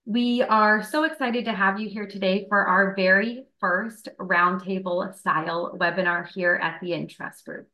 We are so excited to have you here today for our very first roundtable style webinar here at the Intrust Group.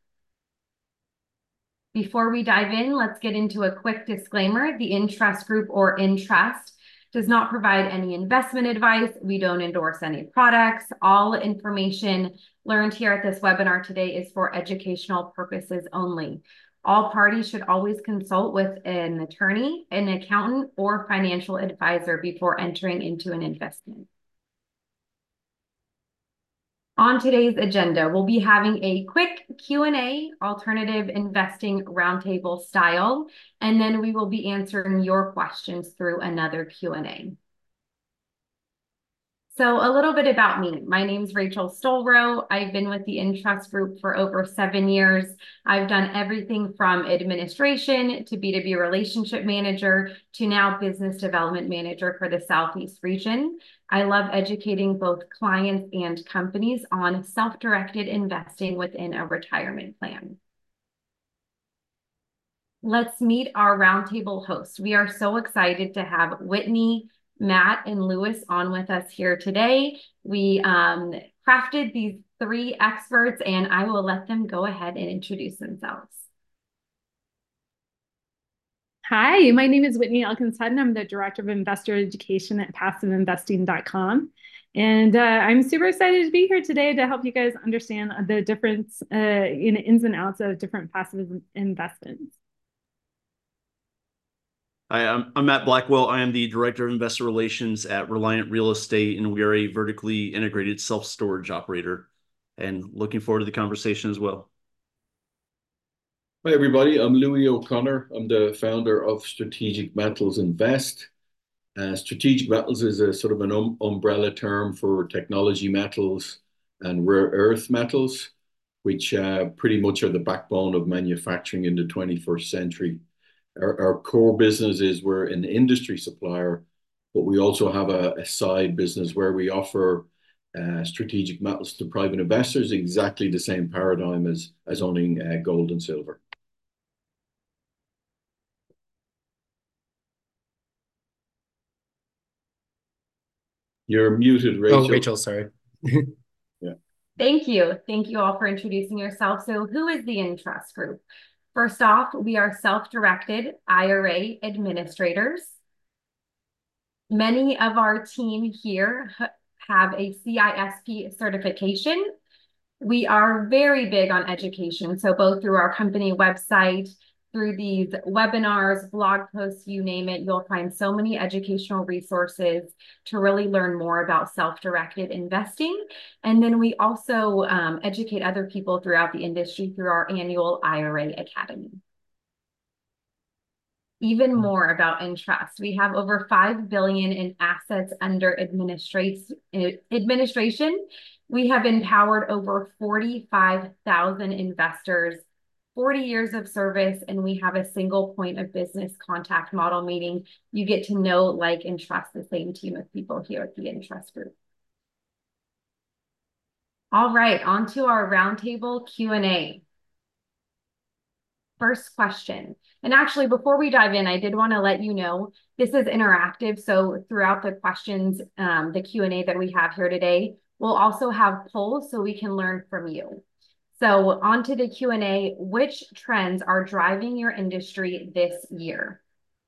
Before we dive in, let's get into a quick disclaimer. The Intrust Group or Intrust does not provide any investment advice. We don't endorse any products. All information learned here at this webinar today is for educational purposes only. All parties should always consult with an attorney, an accountant, or financial advisor before entering into an investment. On today's agenda, we'll be having a quick Q&A, alternative investing roundtable style, and then we will be answering your questions through another Q&A. So a little bit about me. My name is Rachel Stolrow. I've been with the Intrust Group for over 7 years. I've done everything from administration to B2B relationship manager to now business development manager for the Southeast region. I love educating both clients and companies on self-directed investing within a retirement plan. Let's meet our roundtable hosts. We are so excited to have Whitney, Matt, and Lewis on with us here today. We crafted these 3 experts, and I will let them go ahead and introduce themselves. Hi, my name is Whitney Elkins Hutton. I'm the Director of Investor Education at PassiveInvesting.com. And I'm super excited to be here today to help you guys understand the difference in ins and outs of different passive investments. Hi, I'm Matt Blackwell. I am the Director of Investor Relations at Reliant Real Estate, and we are a vertically integrated self-storage operator, and looking forward to the conversation as well. Hi, everybody. I'm Louis O'Connor. I'm the founder of Strategic Metals Invest. Strategic Metals is a sort of an umbrella term for technology metals and rare earth metals, which pretty much are the backbone of manufacturing in the 21st century. Our core business is we're an industry supplier, but we also have a side business where we offer strategic metals to private investors, exactly the same paradigm as owning gold and silver. You're muted, Rachel. Oh, Rachel, sorry. Yeah. Thank you. Thank you all for introducing yourself. So who is the Intrust Group? First off, we are self-directed IRA administrators. Many of our team here have a CISP certification. We are very big on education. So both through our company website, through these webinars, blog posts, you name it, you'll find so many educational resources to really learn more about self-directed investing. And then we also educate other people throughout the industry through our annual IRA Academy. Even more about Intrust. We have over $5 billion in assets under administration. We have empowered over 45,000 investors, 40 years of service, and we have a single point of business contact model, meaning you get to know, like, and trust the same team of people here at the Intrust Group. All right, on to our roundtable Q&A. First question. And actually, before we dive in, I did want to let you know this is interactive. So throughout the questions, the Q&A that we have here today, we'll also have polls so we can learn from you. So on to the Q&A, which trends are driving your industry this year?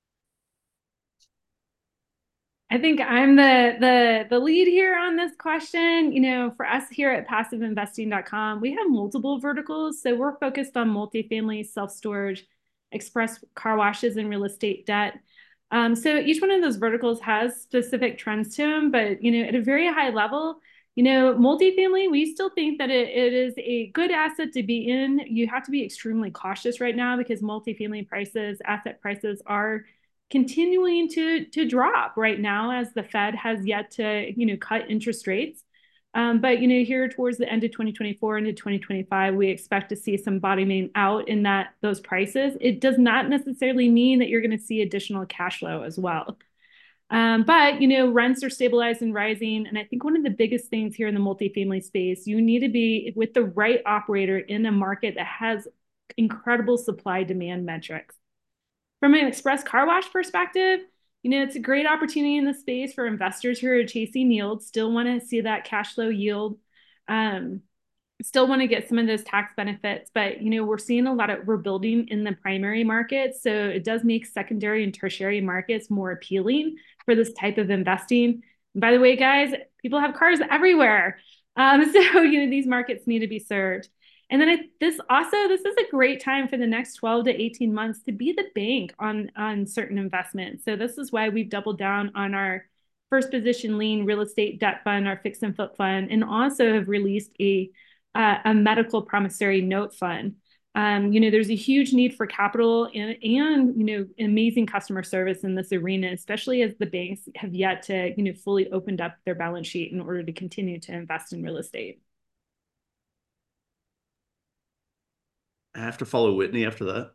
I think I'm the lead here on this question. You know, for us here at PassiveInvesting.com, we have multiple verticals. So we're focused on multifamily, self-storage, express car washes, and real estate debt. So each one of those verticals has specific trends to them, but, you know, at a very high level, you know, multifamily, we still think that it is a good asset to be in. You have to be extremely cautious right now because multifamily prices, asset prices are continuing to drop right now as the Fed has yet to, you know, cut interest rates. But, you know, here towards the end of 2024 into 2025, we expect to see some bottoming out in those prices. It does not necessarily mean that you're going to see additional cash flow as well. But, you know, rents are stabilized and rising. And I think one of the biggest things here in the multifamily space, you need to be with the right operator in a market that has incredible supply demand metrics. From an express car wash perspective, it's a great opportunity in the space for investors who are chasing yield, still want to see that cash flow yield, still want to get some of those tax benefits. But, we're seeing we're building in the primary market. So it does make secondary and tertiary markets more appealing for this type of investing. And by the way, guys, people have cars everywhere. So, these markets need to be served. And then this is a great time for the next 12 to 18 months to be the bank on certain investments. So this is why we've doubled down on our first position lien real estate debt fund, our fix and flip fund, and also have released a medical promissory note fund. There's a huge need for capital and amazing customer service in this arena, especially as the banks have yet to, fully opened up their balance sheet in order to continue to invest in real estate. I have to follow Whitney after that.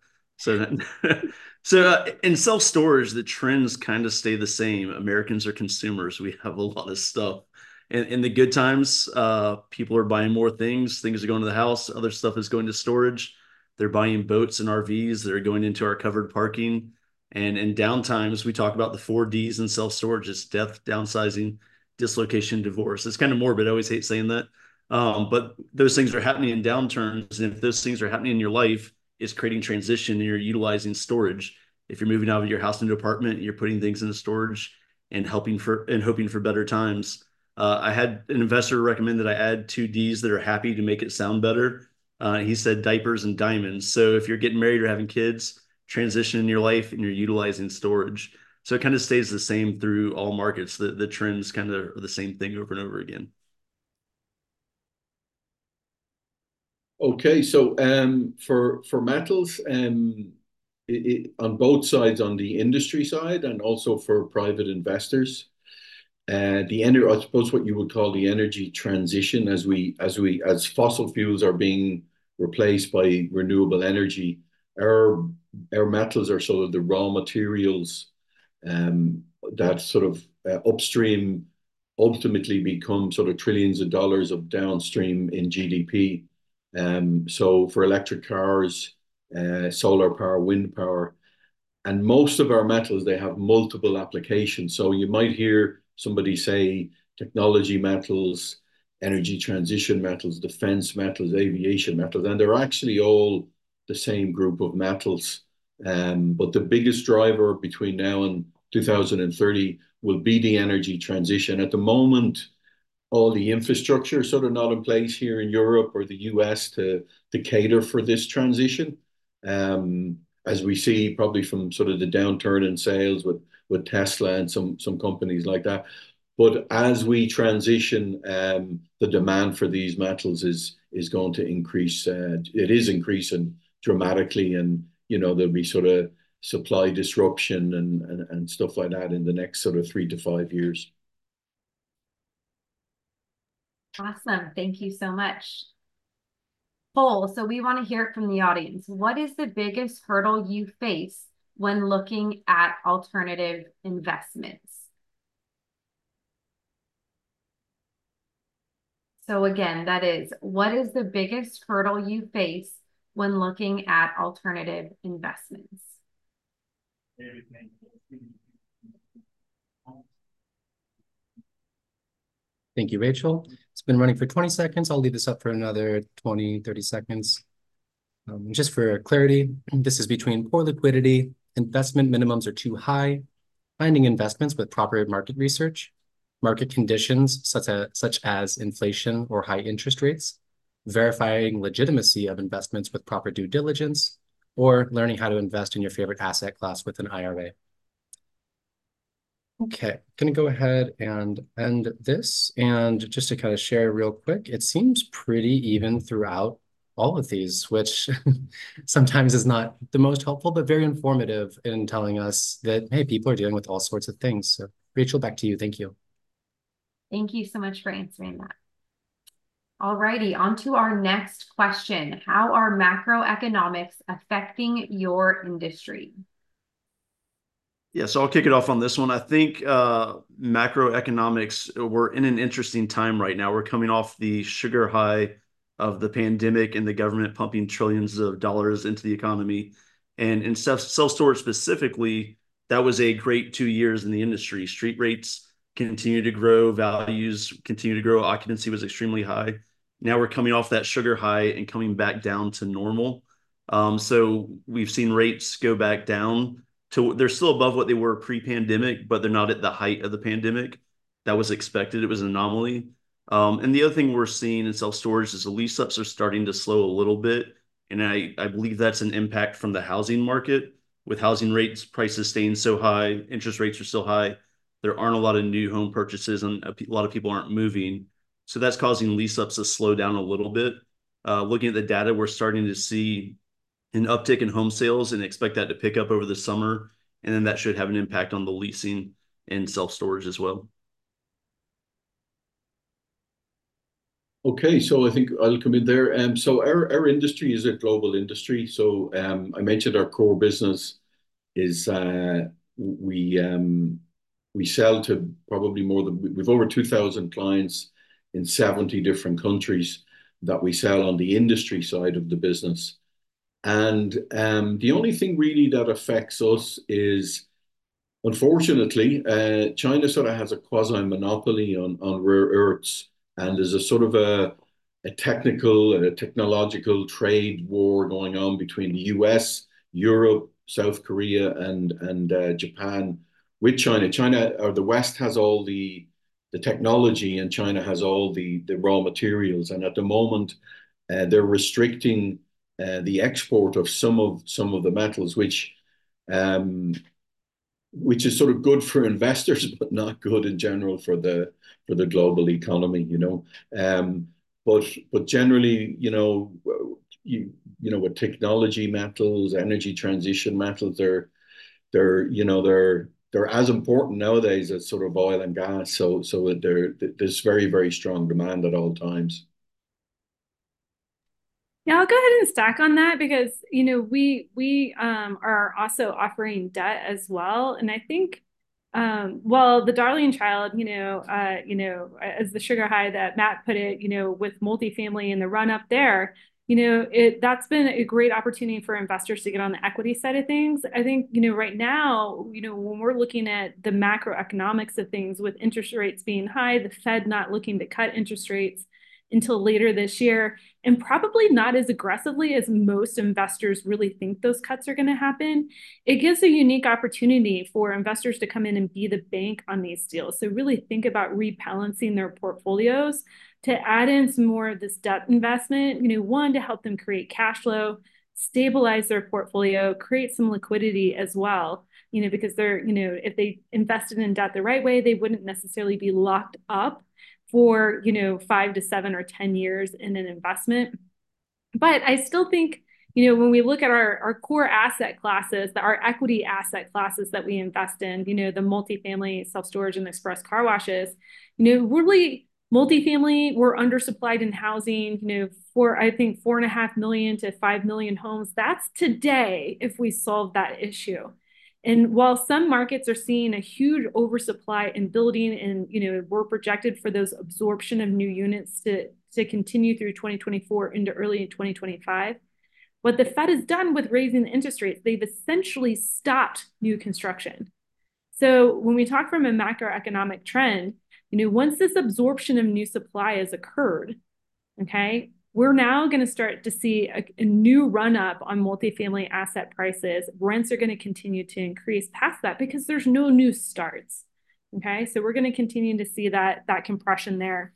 So in self-storage, the trends kind of stay the same. Americans are consumers. We have a lot of stuff. And in the good times, people are buying more things. Things are going to the house. Other stuff is going to storage. They're buying boats and RVs that are going into our covered parking. And in downtimes, we talk about the 4 Ds in self-storage. It's death, downsizing, dislocation, divorce. It's kind of morbid. I always hate saying that. But those things are happening in downturns. And if those things are happening in your life, it's creating transition and you're utilizing storage. If you're moving out of your house into an apartment, you're putting things into storage and hoping for better times. I had an investor recommend that I add 2 Ds that are happy to make it sound better. He said diapers and diamonds. So if you're getting married or having kids, transition in your life and you're utilizing storage. So it kind of stays the same through all markets. The trends kind of are the same thing over and over again. Okay, so for metals, on both sides, on the industry side and also for private investors, I suppose what you would call the energy transition, as fossil fuels are being replaced by renewable energy, our metals are sort of the raw materials that sort of upstream ultimately become sort of trillions of dollars of downstream in GDP. So for electric cars, solar power, wind power, and most of our metals, they have multiple applications. So you might hear somebody say technology metals, energy transition metals, defense metals, aviation metals, and they're actually all the same group of metals. But the biggest driver between now and 2030 will be the energy transition. At the moment, all the infrastructure sort of not in place here in Europe or the US to cater for this transition. As we see probably from sort of the downturn in sales with Tesla and some companies like that. But as we transition, the demand for these metals is going to increase. It is increasing dramatically, and there'll be sort of supply disruption and stuff like that in the next sort of 3 to 5 years. Awesome. Thank you so much. Paul, so we want to hear it from the audience. What is the biggest hurdle you face when looking at alternative investments? So again, that is, what is the biggest hurdle you face when looking at alternative investments? Thank you, Rachel. It's been running for 20 seconds. I'll leave this up for another 20, 30 seconds. Just for clarity, this is between poor liquidity, investment minimums are too high, finding investments with proper market research, market conditions such as inflation or high interest rates, verifying legitimacy of investments with proper due diligence, or learning how to invest in your favorite asset class with an IRA. Okay, going to go ahead and end this. And just to kind of share real quick, it seems pretty even throughout all of these, which sometimes is not the most helpful, but very informative in telling us that, hey, people are dealing with all sorts of things. So Rachel, back to you. Thank you. Thank you so much for answering that. All righty, on to our next question. How are macroeconomics affecting your industry? Yeah, so I'll kick it off on this one. I think macroeconomics, we're in an interesting time right now. We're coming off the sugar high of the pandemic and the government pumping trillions of dollars into the economy. And in self-storage specifically, that was a great 2 years in the industry. Street rates continue to grow, values continue to grow, occupancy was extremely high. Now we're coming off that sugar high and coming back down to normal. So we've seen rates go back down to, they're still above what they were pre-pandemic, but they're not at the height of the pandemic. That was expected. It was an anomaly. And the other thing we're seeing in self-storage is the lease ups are starting to slow a little bit. And I believe that's an impact from the housing market. With housing rates, prices staying so high, interest rates are still high. There aren't a lot of new home purchases and a lot of people aren't moving. So that's causing lease ups to slow down a little bit. Looking at the data, we're starting to see an uptick in home sales and expect that to pick up over the summer. And then that should have an impact on the leasing and self-storage as well. Okay, so I think I'll come in there. So our industry is a global industry. So I mentioned our core business is we sell to probably more than we've over 2,000 clients in 70 different countries that we sell on the industry side of the business. And the only thing really that affects us is, unfortunately, China sort of has a quasi-monopoly on rare earths, and there's a sort of a technological trade war going on between the US, Europe, South Korea, and Japan with China. China, or the West, has all the technology, and China has all the raw materials. And at the moment, they're restricting the export of some of the metals, which is sort of good for investors, but not good in general for the global economy, you know. But generally, you know, with technology metals, energy transition metals, they're as important nowadays as sort of oil and gas. So there's very, very strong demand at all times. Yeah, I'll go ahead and stack on that because, you know, we are also offering debt as well. And I think, well, the darling child, as the sugar high that Matt put it, you know, with multifamily and the run up there, you know, that's been a great opportunity for investors to get on the equity side of things. I think, you know, right now, you know, when we're looking at the macroeconomics of things with interest rates being high, the Fed not looking to cut interest rates until later this year, and probably not as aggressively as most investors really think those cuts are going to happen, it gives a unique opportunity for investors to come in and be the bank on these deals. So really think about rebalancing their portfolios to add in some more of this debt investment, you know, one, to help them create cash flow, stabilize their portfolio, create some liquidity as well, you know, because they're, you know, if they invested in debt the right way, they wouldn't necessarily be locked up for, you know, 5 to 7 or 10 years in an investment. But I still think, you know, when we look at our core asset classes, our equity asset classes that we invest in, you know, the multifamily, self-storage, and express car washes, you know, really multifamily, we're undersupplied in housing, you know, I think 4.5 million to 5 million homes. That's today if we solve that issue. And while some markets are seeing a huge oversupply in building, and, you know, we're projected for those absorption of new units to continue through 2024 into early 2025, what the Fed has done with raising the interest rates, they've essentially stopped new construction. So when we talk from a macroeconomic trend, you know, once this absorption of new supply has occurred, okay, we're now going to start to see a new run up on multifamily asset prices. Rents are going to continue to increase past that because there's no new starts. Okay, so we're going to continue to see that compression there.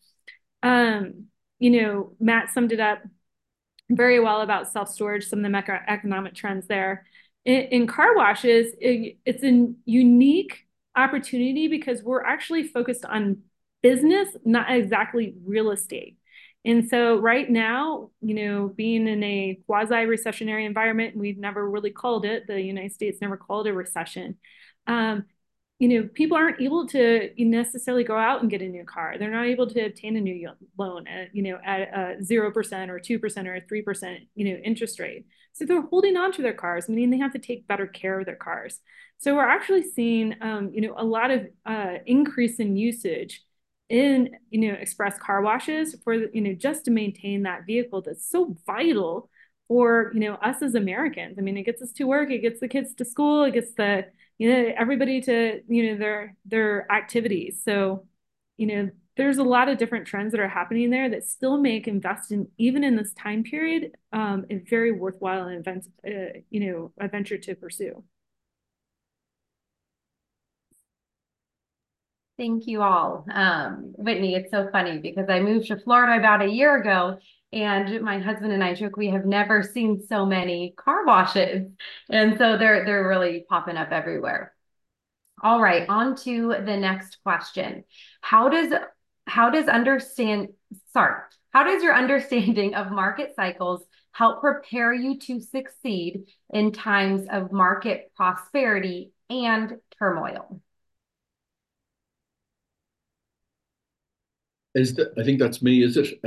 You know, Matt summed it up very well about self-storage, some of the macroeconomic trends there. In car washes, it's a unique opportunity because we're actually focused on business, not exactly real estate. And so right now, you know, being in a quasi-recessionary environment, we've never really called it, the United States never called it a recession. You know, people aren't able to necessarily go out and get a new car. They're not able to obtain a new loan at, you know, at a 0% or 2% or a 3%, you know, interest rate. So they're holding on to their cars, meaning they have to take better care of their cars. So we're actually seeing, you know, a lot of increase in usage in, you know, express car washes for, you know, just to maintain that vehicle that's so vital for, you know, us as Americans. I mean, it gets us to work, it gets the kids to school, it gets the everybody to, their activities. So, there's a lot of different trends that are happening there that still make investing, even in this time period, a very worthwhile event, a venture to pursue. Thank you all. Whitney, it's so funny because I moved to Florida about a year ago, and my husband and I joke we have never seen so many car washes. And so they're really popping up everywhere. All right, on to the next question. How does your understanding of market cycles help prepare you to succeed in times of market prosperity and turmoil? I think that's me, is it?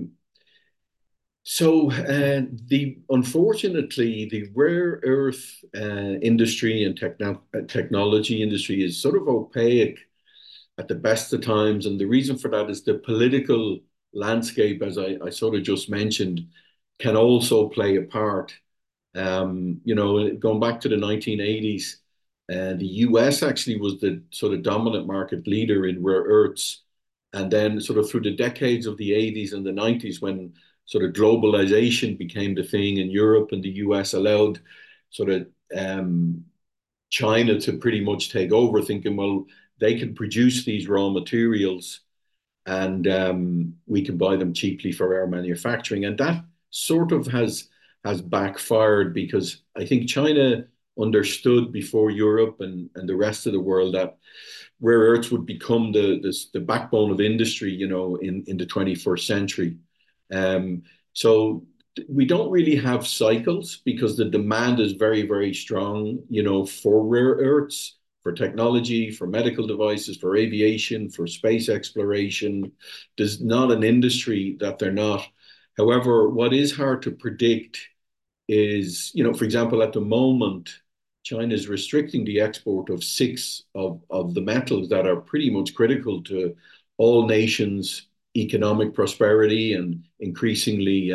Unfortunately, the rare earth industry and technology industry is sort of opaque at the best of times. And the reason for that is the political landscape, as I sort of just mentioned, can also play a part. Going back to the 1980s, the US actually was the sort of dominant market leader in rare earths. And then sort of through the decades of the 80s and the 90s, when sort of globalization became the thing in Europe, and the US allowed sort of China to pretty much take over, thinking, well, they can produce these raw materials, and we can buy them cheaply for our manufacturing. And that sort of has backfired, because I think China understood before Europe and the rest of the world that rare earths would become the backbone of industry, in the 21st century. So we don't really have cycles, because the demand is very, very strong, for rare earths, for technology, for medical devices, for aviation, for space exploration. There's not an industry that they're not. However, what is hard to predict is, for example, at the moment, China is restricting the export of 6 of the metals that are pretty much critical to all nations' economic prosperity and increasingly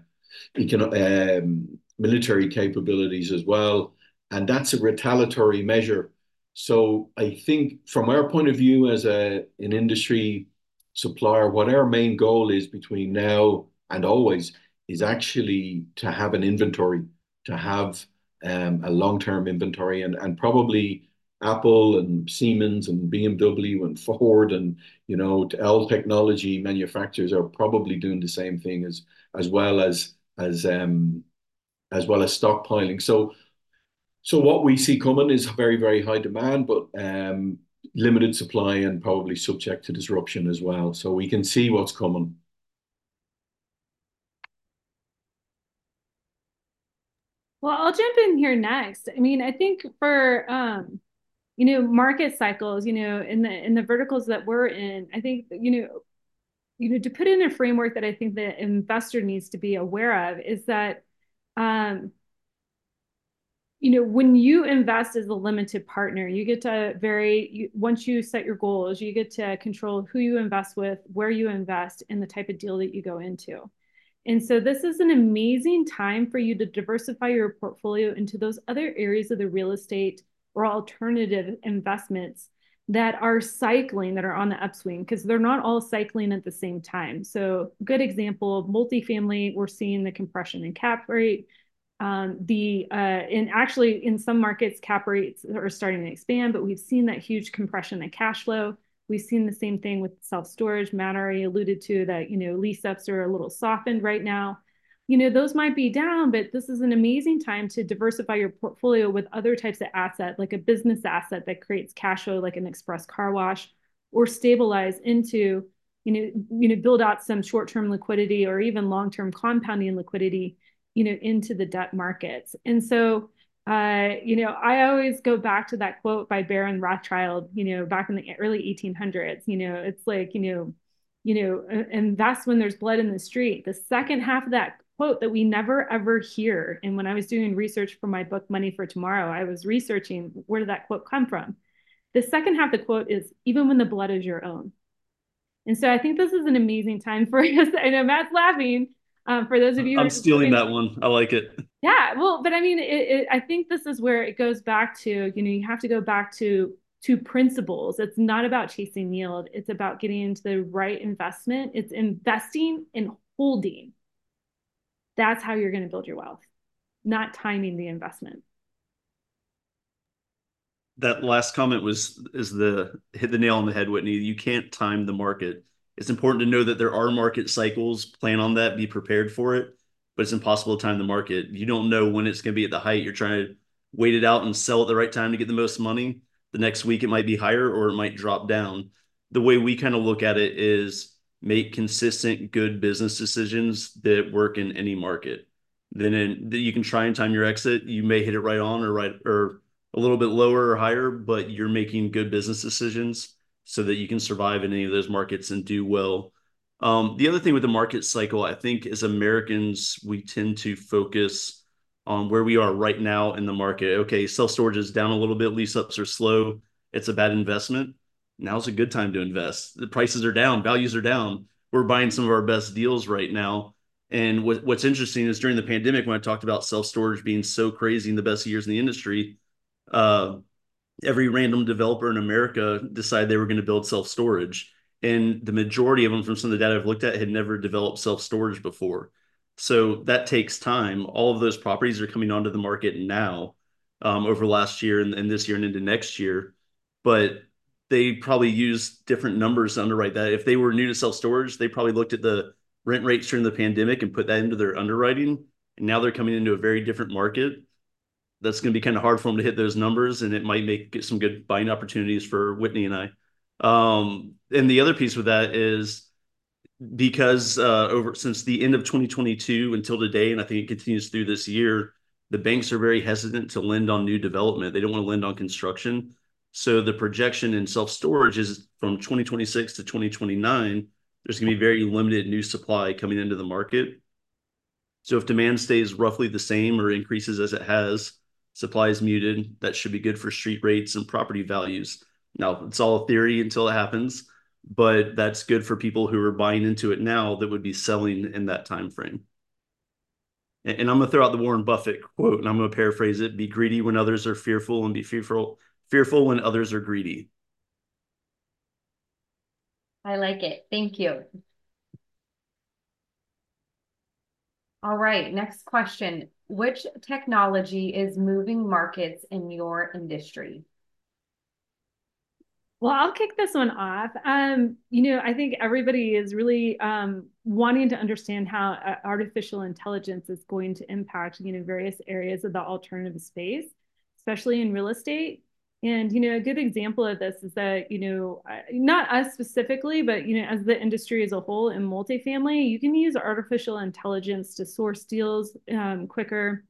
military capabilities as well. And that's a retaliatory measure. So I think from our point of view as an industry supplier, what our main goal is between now and always is actually to have an inventory, to have a long-term inventory, and probably Apple and Siemens and BMW and Ford and all technology manufacturers are probably doing the same thing as well as stockpiling. So what we see coming is very, very high demand, but limited supply and probably subject to disruption as well. So we can see what's coming. Well, I'll jump in here next. I mean, I think for market cycles, in the verticals that we're in, I think to put in a framework that I think the investor needs to be aware of is that when you invest as a limited partner, you get to once you set your goals, you get to control who you invest with, where you invest, and the type of deal that you go into. And so this is an amazing time for you to diversify your portfolio into those other areas of the real estate or alternative investments that are cycling, that are on the upswing, because they're not all cycling at the same time. So good example, multifamily, we're seeing the compression in cap rate. And actually in some markets, cap rates are starting to expand, but we've seen that huge compression in cash flow. We've seen the same thing with self-storage. Matt already alluded to that, lease ups are a little softened right now. Those might be down, but this is an amazing time to diversify your portfolio with other types of asset, like a business asset that creates cash flow, like an express car wash, or stabilize into, build out some short-term liquidity or even long-term compounding liquidity, into the debt markets. And so, I always go back to that quote by Baron Rothschild, back in the early 1800s, it's like, and that's when there's blood in the street. The second half of that quote that we never ever hear. And when I was doing research for my book, Money for Tomorrow, I was researching where did that quote come from? The second half of the quote is, even when the blood is your own. And so I think this is an amazing time for us. I know Matt's laughing. For those of you who I'm are just stealing getting- that one. I like it. Yeah, well, but I mean, I think this is where it goes back to, you have to go back to principles. It's not about chasing yield. It's about getting into the right investment. It's investing and holding. That's how you're going to build your wealth, not timing the investment. That last comment hit the nail on the head, Whitney. You can't time the market. It's important to know that there are market cycles. Plan on that, be prepared for it, but it's impossible to time the market. You don't know when it's going to be at the height. You're trying to wait it out and sell at the right time to get the most money. The next week it might be higher or it might drop down. The way we kind of look at it is make consistent, good business decisions that work in any market. Then you can try and time your exit. You may hit it right on or a little bit lower or higher, but you're making good business decisions so that you can survive in any of those markets and do well. The other thing with the market cycle, I think as Americans, we tend to focus on where we are right now in the market. Okay, self-storage is down a little bit, lease-ups are slow, it's a bad investment. Now's a good time to invest. The prices are down, values are down. We're buying some of our best deals right now. And what's interesting is during the pandemic, when I talked about self-storage being so crazy in the best years in the industry, every random developer in America decided they were going to build self-storage. And the majority of them, from some of the data I've looked at, had never developed self-storage before. So that takes time. All of those properties are coming onto the market now, over last year and this year and into next year. But they probably use different numbers to underwrite that. If they were new to self-storage, they probably looked at the rent rates during the pandemic and put that into their underwriting. And now they're coming into a very different market. That's going to be kind of hard for them to hit those numbers, and it might get some good buying opportunities for Whitney and I. And the other piece with that is because since the end of 2022 until today, and I think it continues through this year, the banks are very hesitant to lend on new development. They don't want to lend on construction. So the projection in self-storage is from 2026 to 2029, there's going to be very limited new supply coming into the market. So if demand stays roughly the same or increases as it has, supply is muted. That should be good for street rates and property values. Now, it's all theory until it happens, but that's good for people who are buying into it now that would be selling in that time frame. And I'm going to throw out the Warren Buffett quote, and I'm going to paraphrase it: be greedy when others are fearful, and be fearful when others are greedy. I like it. Thank you. All right, next question. Which technology is moving markets in your industry? Well, I'll kick this one off. I think everybody is really wanting to understand how artificial intelligence is going to impact, various areas of the alternative space, especially in real estate. And, a good example of this is that, not us specifically, but, as the industry as a whole in multifamily, you can use artificial intelligence to source deals quicker,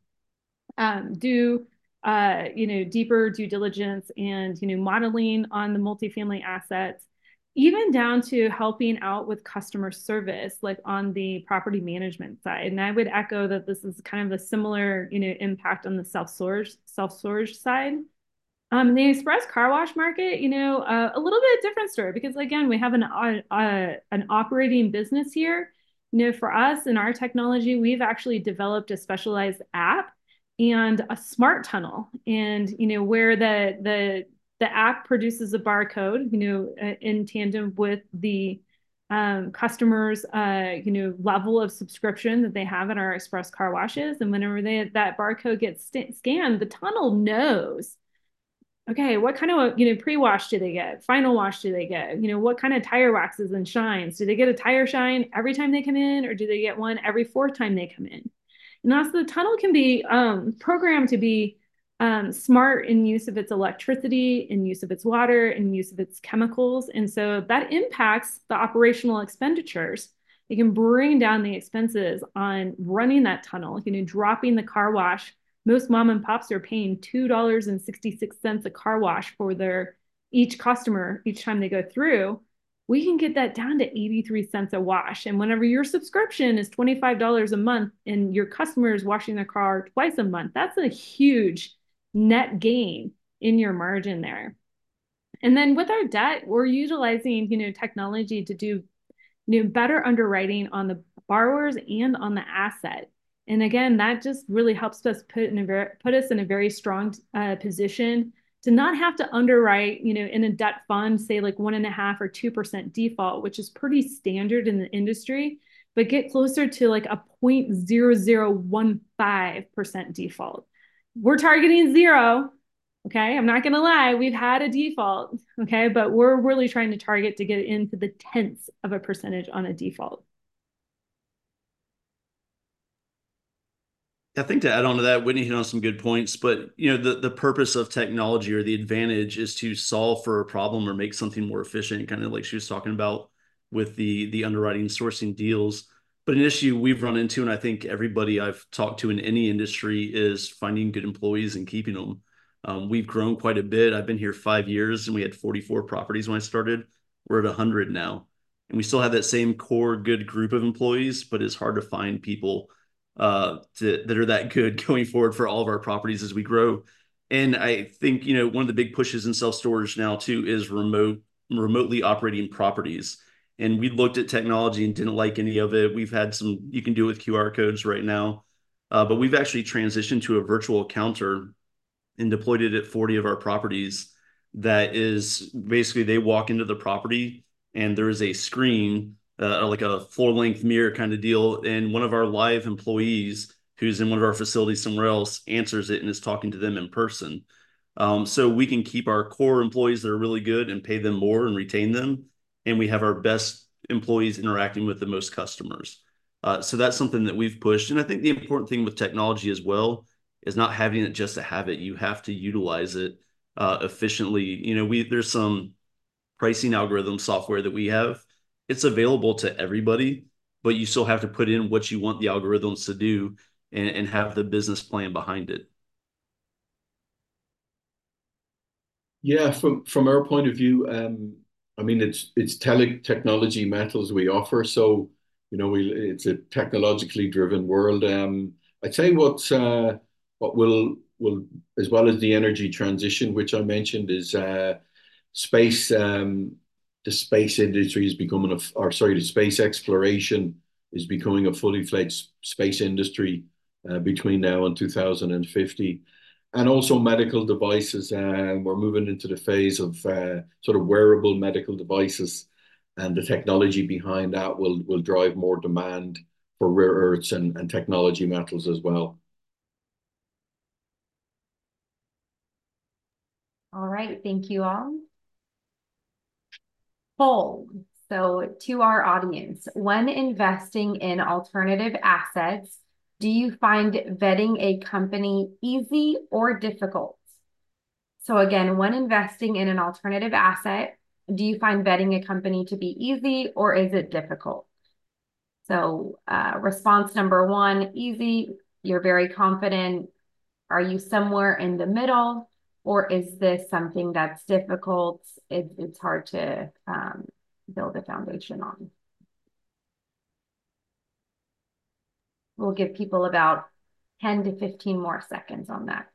do deeper due diligence and, modeling on the multifamily assets, even down to helping out with customer service, like on the property management side. And I would echo that this is kind of a similar, impact on the self-storage side. The express car wash market, a little bit different story because again, we have an operating business here. For us and our technology, we've actually developed a specialized app and a smart tunnel, and where the app produces a barcode, in tandem with the customers, level of subscription that they have in our express car washes, and whenever that barcode gets scanned, the tunnel knows, okay, what kind of, pre-wash do they get? Final wash do they get? What kind of tire waxes and shines? Do they get a tire shine every time they come in, or do they get one every fourth time they come in? And also the tunnel can be programmed to be smart in use of its electricity, in use of its water, in use of its chemicals. And so that impacts the operational expenditures. It can bring down the expenses on running that tunnel, dropping the car wash. Most mom and pops are paying $2.66 a car wash for each customer each time they go through. We can get that down to 83 cents a wash. And whenever your subscription is $25 a month and your customer is washing their car twice a month, that's a huge net gain in your margin there. And then with our debt, we're utilizing, technology to do, better underwriting on borrowers and on the asset. And again, that just really helps us put us in a very strong position to not have to underwrite, in a debt fund, say like 1.5 or 2% default, which is pretty standard in the industry, but get closer to like a 0.0015% default. We're targeting 0. Okay, I'm not going to lie, we've had a default. Okay, but we're really trying to target to get into the tenths of a percentage on a default. I think to add on to that, Whitney hit on some good points, but the purpose of technology or the advantage is to solve for a problem or make something more efficient, kind of like she was talking about with the underwriting sourcing deals. But an issue we've run into, and I think everybody I've talked to in any industry, is finding good employees and keeping them. We've grown quite a bit. I've been here 5 years and we had 44 properties when I started. We're at 100 now. And we still have that same core good group of employees, but it's hard to find people that are that good going forward for all of our properties as we grow. And I think, one of the big pushes in self-storage now too is remotely operating properties. And we looked at technology and didn't like any of it. We've had you can do it with QR codes right now. But we've actually transitioned to a virtual counter and deployed it at 40 of our properties. That is basically, they walk into the property and there is a screen, like a floor length mirror kind of deal. And one of our live employees who's in one of our facilities somewhere else answers it and is talking to them in person. So we can keep our core employees that are really good and pay them more and retain them. And we have our best employees interacting with the most customers. So that's something that we've pushed. And I think the important thing with technology as well is not having it just to have it. You have to utilize it efficiently. There's some pricing algorithm software that we have. It's available to everybody, but you still have to put in what you want the algorithms to do and have the business plan behind it. Yeah, from our point of view, I mean, it's technology metals we offer, so it's a technologically driven world. I'd say what will as well as the energy transition, which I mentioned, is space. The space industry is becoming the space exploration is becoming a fully fledged space industry between now and 2050. And also medical devices. We're moving into the phase of sort of wearable medical devices, and the technology behind that will drive more demand for rare earths and technology metals as well. All right, thank you all. Poll. So to our audience, when investing in alternative assets, do you find vetting a company easy or difficult? So again, when investing in an alternative asset, do you find vetting a company to be easy or is it difficult? So response number 1, easy, you're very confident. Are you somewhere in the middle? Or is this something that's difficult? It's hard to build a foundation on. We'll give people about 10 to 15 more seconds on that.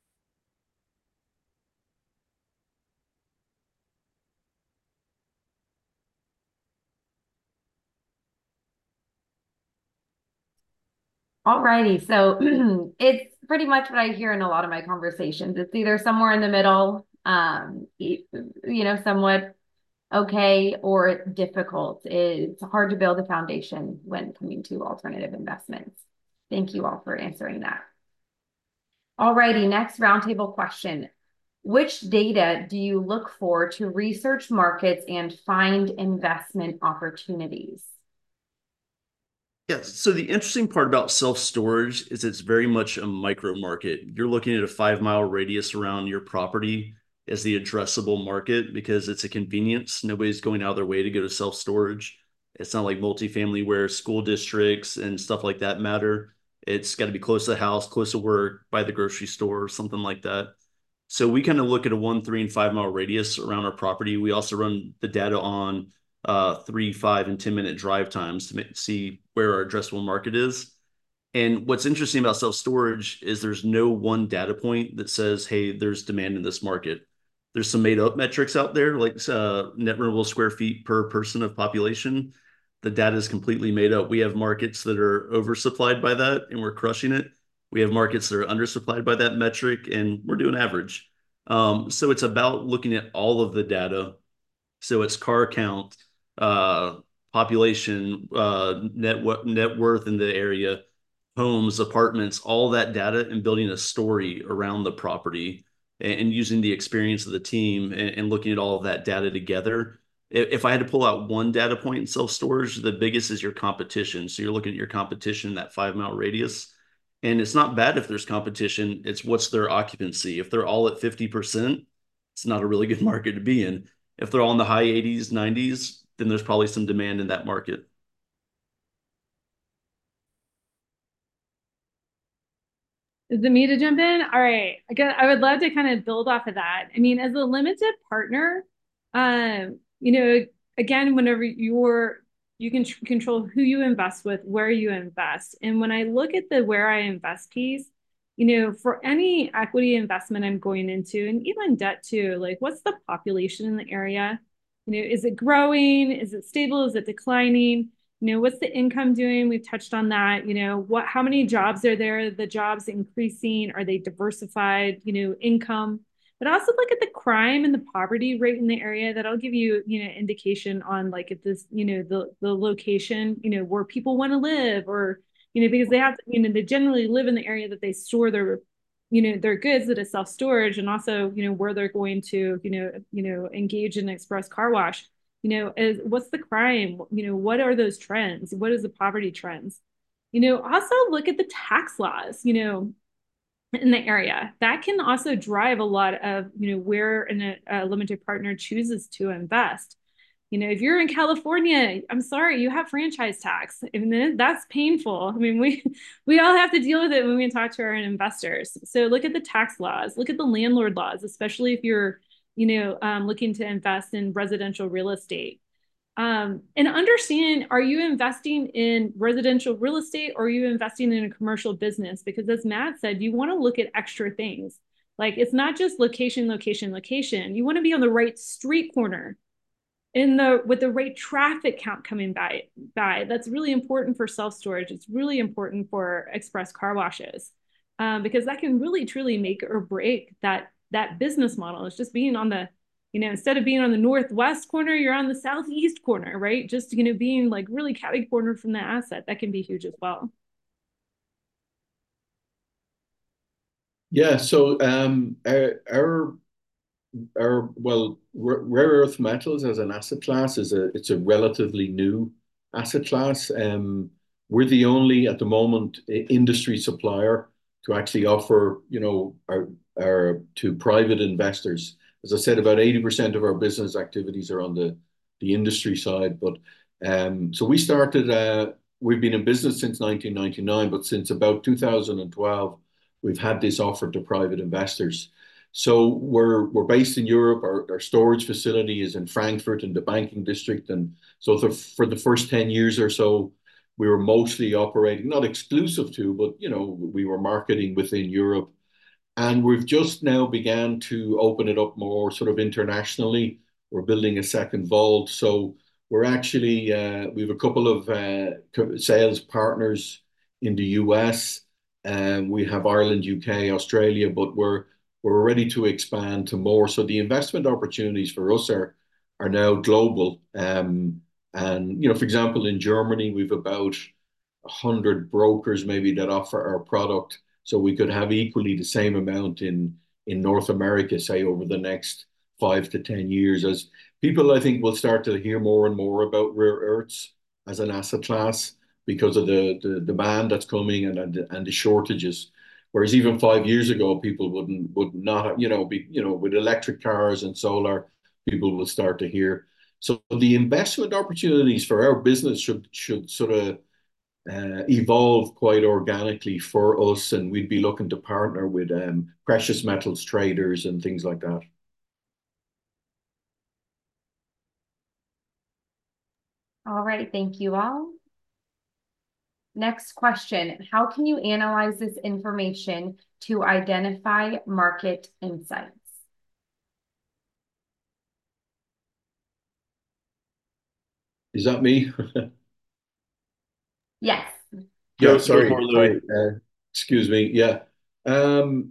Alrighty, so it's pretty much what I hear in a lot of my conversations. It's either somewhere in the middle, somewhat okay, or difficult. It's hard to build a foundation when coming to alternative investments. Thank you all for answering that. Alrighty, next roundtable question. Which data do you look for to research markets and find investment opportunities? Yeah, so the interesting part about self-storage is it's very much a micro market. You're looking at a 5-mile radius around your property as the addressable market because it's a convenience. Nobody's going out of their way to go to self-storage. It's not like multifamily where school districts and stuff like that matter. It's got to be close to the house, close to work, by the grocery store, or something like that. So we kind of look at a 1, 3, and 5-mile radius around our property. We also run the data on 3, 5, and 10-minute drive times to see where our addressable market is. And what's interesting about self-storage is there's no one data point that says, hey, there's demand in this market. There's some made up metrics out there like net rentable square feet per person of population. The data is completely made up. We have markets that are oversupplied by that, and we're crushing it. We have markets that are undersupplied by that metric, and we're doing average. So it's about looking at all of the data. So it's car count, population, net worth in the area, homes, apartments, all that data, and building a story around the property and using the experience of the team and looking at all of that data together. If I had to pull out one data point in self-storage, the biggest is your competition. So you're looking at your competition in that 5 mile radius. And it's not bad if there's competition. It's what's their occupancy. If they're all at 50%, it's not a really good market to be in. If they're all in the high 80s, 90s, then there's probably some demand in that market. Is it me to jump in? All right. I would love to kind of build off of that. I mean, as a limited partner, you know, again, whenever you can control who you invest with, where you invest. And when I look at the where I invest piece, you know, for any equity investment I'm going into, and even debt too, like what's the population in the area? You know, is it growing? Is it stable? Is it declining? You know, what's the income doing? We've touched on that. You know, how many jobs are there? The jobs increasing? Are they diversified? You know, income. But also look at the crime and the poverty rate in the area. That'll give you, you know, indication on like if this, you know, the location, you know, where people want to live, or, you know, because they have, you know, they generally live in the area that they store their, you know, their goods that is self-storage, and also, you know, where they're going to, you know, engage in express car wash. You know, is what's the crime? You know, what are those trends? What is the poverty trends? You know, also look at the tax laws, you know, in the area. That can also drive a lot of, you know, where a limited partner chooses to invest. You know, if you're in California, I'm sorry, you have franchise tax. I mean, that's painful. I mean, we all have to deal with it when we talk to our investors. So look at the tax laws, look at the landlord laws, especially if you're, you know, looking to invest in residential real estate. And understand, are you investing in residential real estate, or are you investing in a commercial business? Because as Matt said, you want to look at extra things. Like it's not just location, location, location. You want to be on the right street corner with the right traffic count coming by. That's really important for self-storage. It's really important for express car washes, because that can really truly make or break that business model. It's just being on the, you know, instead of being on the northwest corner, you're on the southeast corner, right? Just, you know, being like really catty corner from the asset, that can be huge as well. Yeah, so well, rare earth metals as an asset class it's a relatively new asset class. We're the only at the moment industry supplier to actually offer, you know, our to private investors. As I said, about 80% of our business activities are on the industry side. But so we've been in business since 1999, but since about 2012, we've had this offer to private investors. So we're based in Europe. Our storage facility is in Frankfurt in the banking district, and so for the first 10 years or so, we were mostly operating, not exclusive to, but you know, we were marketing within Europe, and we've just now began to open it up more sort of internationally. We're building a second vault, so we're actually we have a couple of sales partners in the US, and we have Ireland, UK, Australia, but we're ready to expand to more. So the investment opportunities for us are now global. And you know, for example, in Germany, we've about 100 brokers maybe that offer our product. So we could have equally the same amount in North America, say over the next 5 to 10 years, as people I think will start to hear more and more about rare earths as an asset class because of the demand that's coming and the shortages. Whereas even 5 years ago, people would not, you know, with electric cars and solar, people will start to hear. So the investment opportunities for our business should sort of evolve quite organically for us, and we'd be looking to partner with precious metals traders and things like that. All right, thank you all. Next question. How can you analyze this information to identify market insights? Is that me? Yes. Yeah, Go sorry, for it, sorry. Louis. Excuse me. Yeah. Um,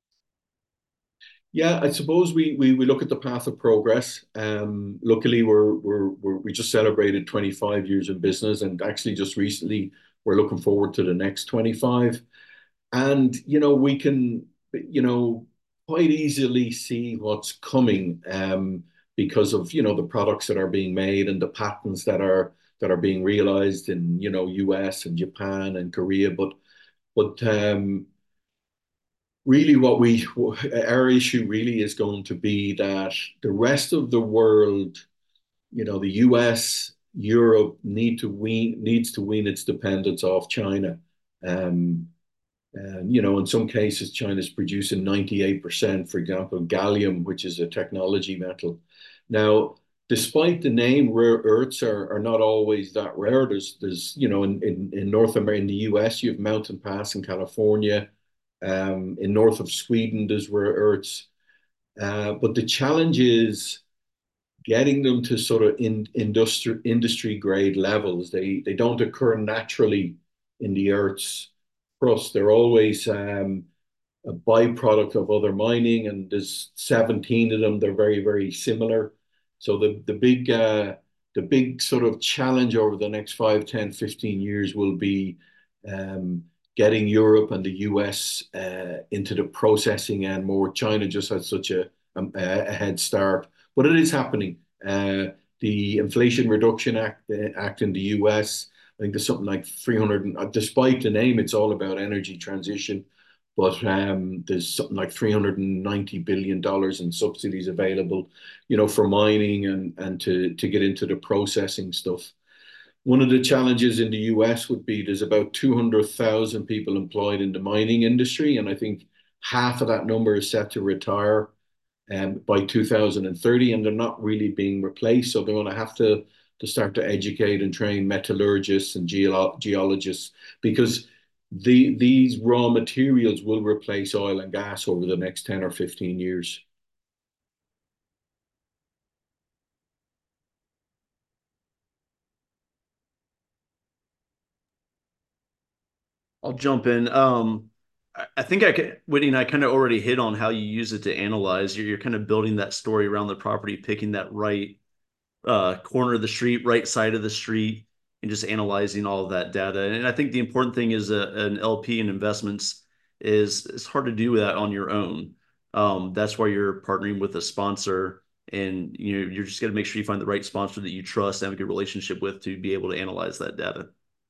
yeah, I suppose we look at the path of progress. Luckily, we just celebrated 25 years in business, and actually just recently we're looking forward to the next 25. And we can quite easily see what's coming because of the products that are being made and the patents that are being realized in US and Japan and Korea. But really our issue really is going to be that the rest of the world, the US, Europe needs to wean its dependence off China. Um, and in some cases, China's producing 98%, for example, gallium, which is a technology metal. Now, despite the name, rare earths are not always that rare. There's in North America, in the US, you have Mountain Pass in California. In north of Sweden, there's rare earths. But the challenge is getting them to sort of industry grade levels. They don't occur naturally in the Earth's crust. They're always a byproduct of other mining, and there's 17 of them. They're very, very similar. So the big sort of challenge over the next 5, 10, 15 years will be um, getting Europe and the US into the processing and more. China just has such a head start, but it is happening. The Inflation Reduction Act in the US, I think there's something like 300, despite the name, it's all about energy transition. But there's something like $390 billion in subsidies available, for mining and to get into the processing stuff. One of the challenges in the US would be there's about 200,000 people employed in the mining industry, and I think half of that number is set to retire by 2030, and they're not really being replaced. So they're going to have to start to educate and train metallurgists and geologists because these raw materials will replace oil and gas over the next 10 or 15 years. I'll jump in. I think Whitney and I kind of already hit on how you use it to analyze. You're kind of building that story around the property, picking that right corner of the street, right side of the street, and just analyzing all of that data. And I think the important thing is an LP and investments is it's hard to do that on your own. That's why you're partnering with a sponsor, and you're just going to make sure you find the right sponsor that you trust and have a good relationship with to be able to analyze that data.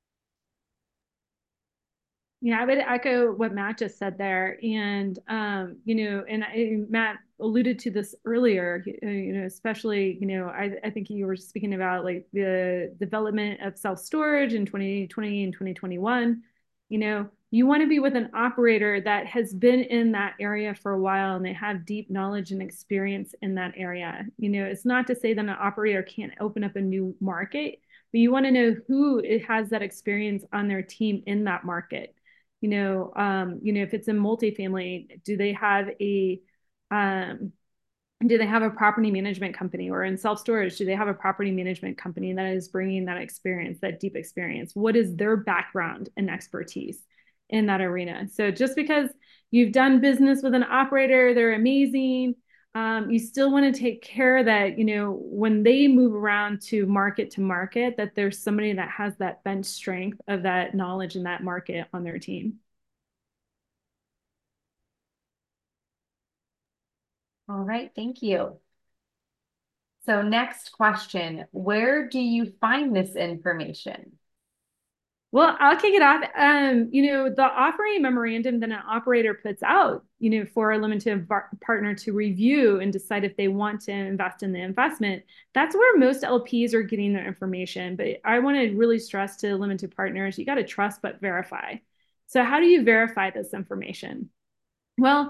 Yeah, I would echo what Matt just said there. And, Matt alluded to this earlier, especially, I think you were speaking about like the development of self-storage in 2020 and 2021. You want to be with an operator that has been in that area for a while and they have deep knowledge and experience in that area. It's not to say that an operator can't open up a new market, but you want to know who has that experience on their team in that market. If it's a multifamily, do they have a property management company, or in self-storage, do they have a property management company that is bringing that experience, that deep experience? What is their background and expertise in that arena? So just because you've done business with an operator, they're amazing. You still want to take care that, when they move around to market, that there's somebody that has that bench strength of that knowledge in that market on their team. All right, thank you. So next question, where do you find this information? Well, I'll kick it off. The offering memorandum that an operator puts out, for a limited partner to review and decide if they want to invest in the investment, that's where most LPs are getting their information. But I want to really stress to limited partners, you got to trust but verify. So how do you verify this information? Well,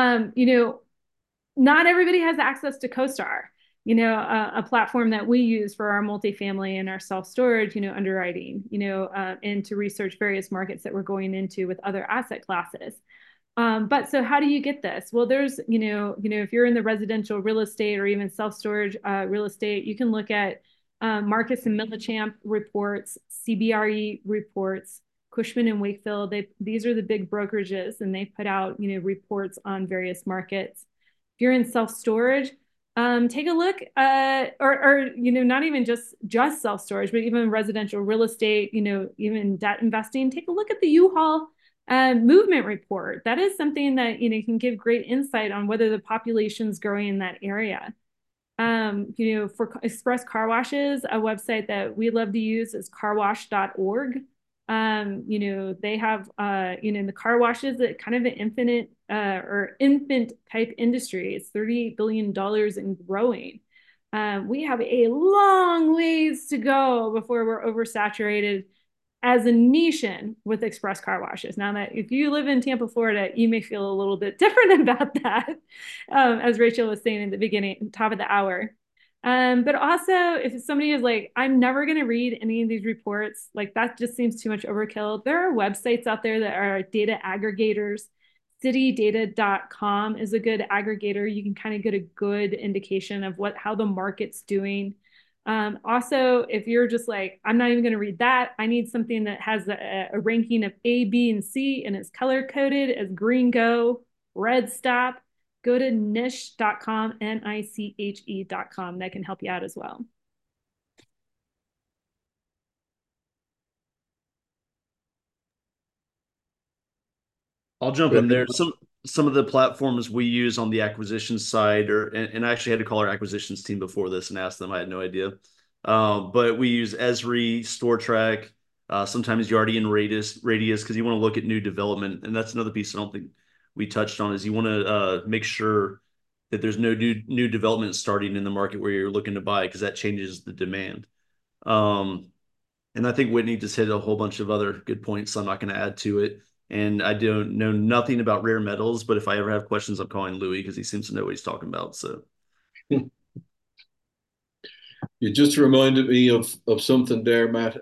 not everybody has access to CoStar. A platform that we use for our multifamily and our self-storage, underwriting, and to research various markets that we're going into with other asset classes. But so how do you get this? Well, there's, if you're in the residential real estate or even self-storage real estate, you can look at Marcus and Millichap reports, CBRE reports, Cushman and Wakefield. These are the big brokerages, and they put out reports on various markets. If you're in self-storage, take a look, or not even just self-storage, but even residential real estate, even debt investing. Take a look at the U-Haul movement report. That is something that can give great insight on whether the population's growing in that area. For express car washes, a website that we love to use is carwash.org. They have, in the car washes, that kind of an infinite or infant type industry. It's $38 billion and growing. We have a long ways to go before we're oversaturated as a nation with express car washes. Now, that if you live in Tampa, Florida, you may feel a little bit different about that, as Rachel was saying in the beginning, top of the hour. But also, if somebody is like, I'm never going to read any of these reports, like that just seems too much overkill. There are websites out there that are data aggregators. Citydata.com is a good aggregator. You can kind of get a good indication of how the market's doing. Also, if you're just like, I'm not even going to read that, I need something that has a ranking of A, B, and C, and it's color coded as green go, red stop, go to niche.com, NICHE.com. That can help you out as well. I'll jump in there. Some of the platforms we use on the acquisition side, and I actually had to call our acquisitions team before this and ask them. I had no idea. But we use Esri, StoreTrack, sometimes Yardi and Radius because you want to look at new development. And that's another piece I don't think we touched on, is you want to make sure that there's no new development starting in the market where you're looking to buy, because that changes the demand. And I think Whitney just hit a whole bunch of other good points, so I'm not going to add to it. And I don't know nothing about rare metals, but if I ever have questions, I'm calling Louis because he seems to know what he's talking about. So you just reminded me of something there, Matt.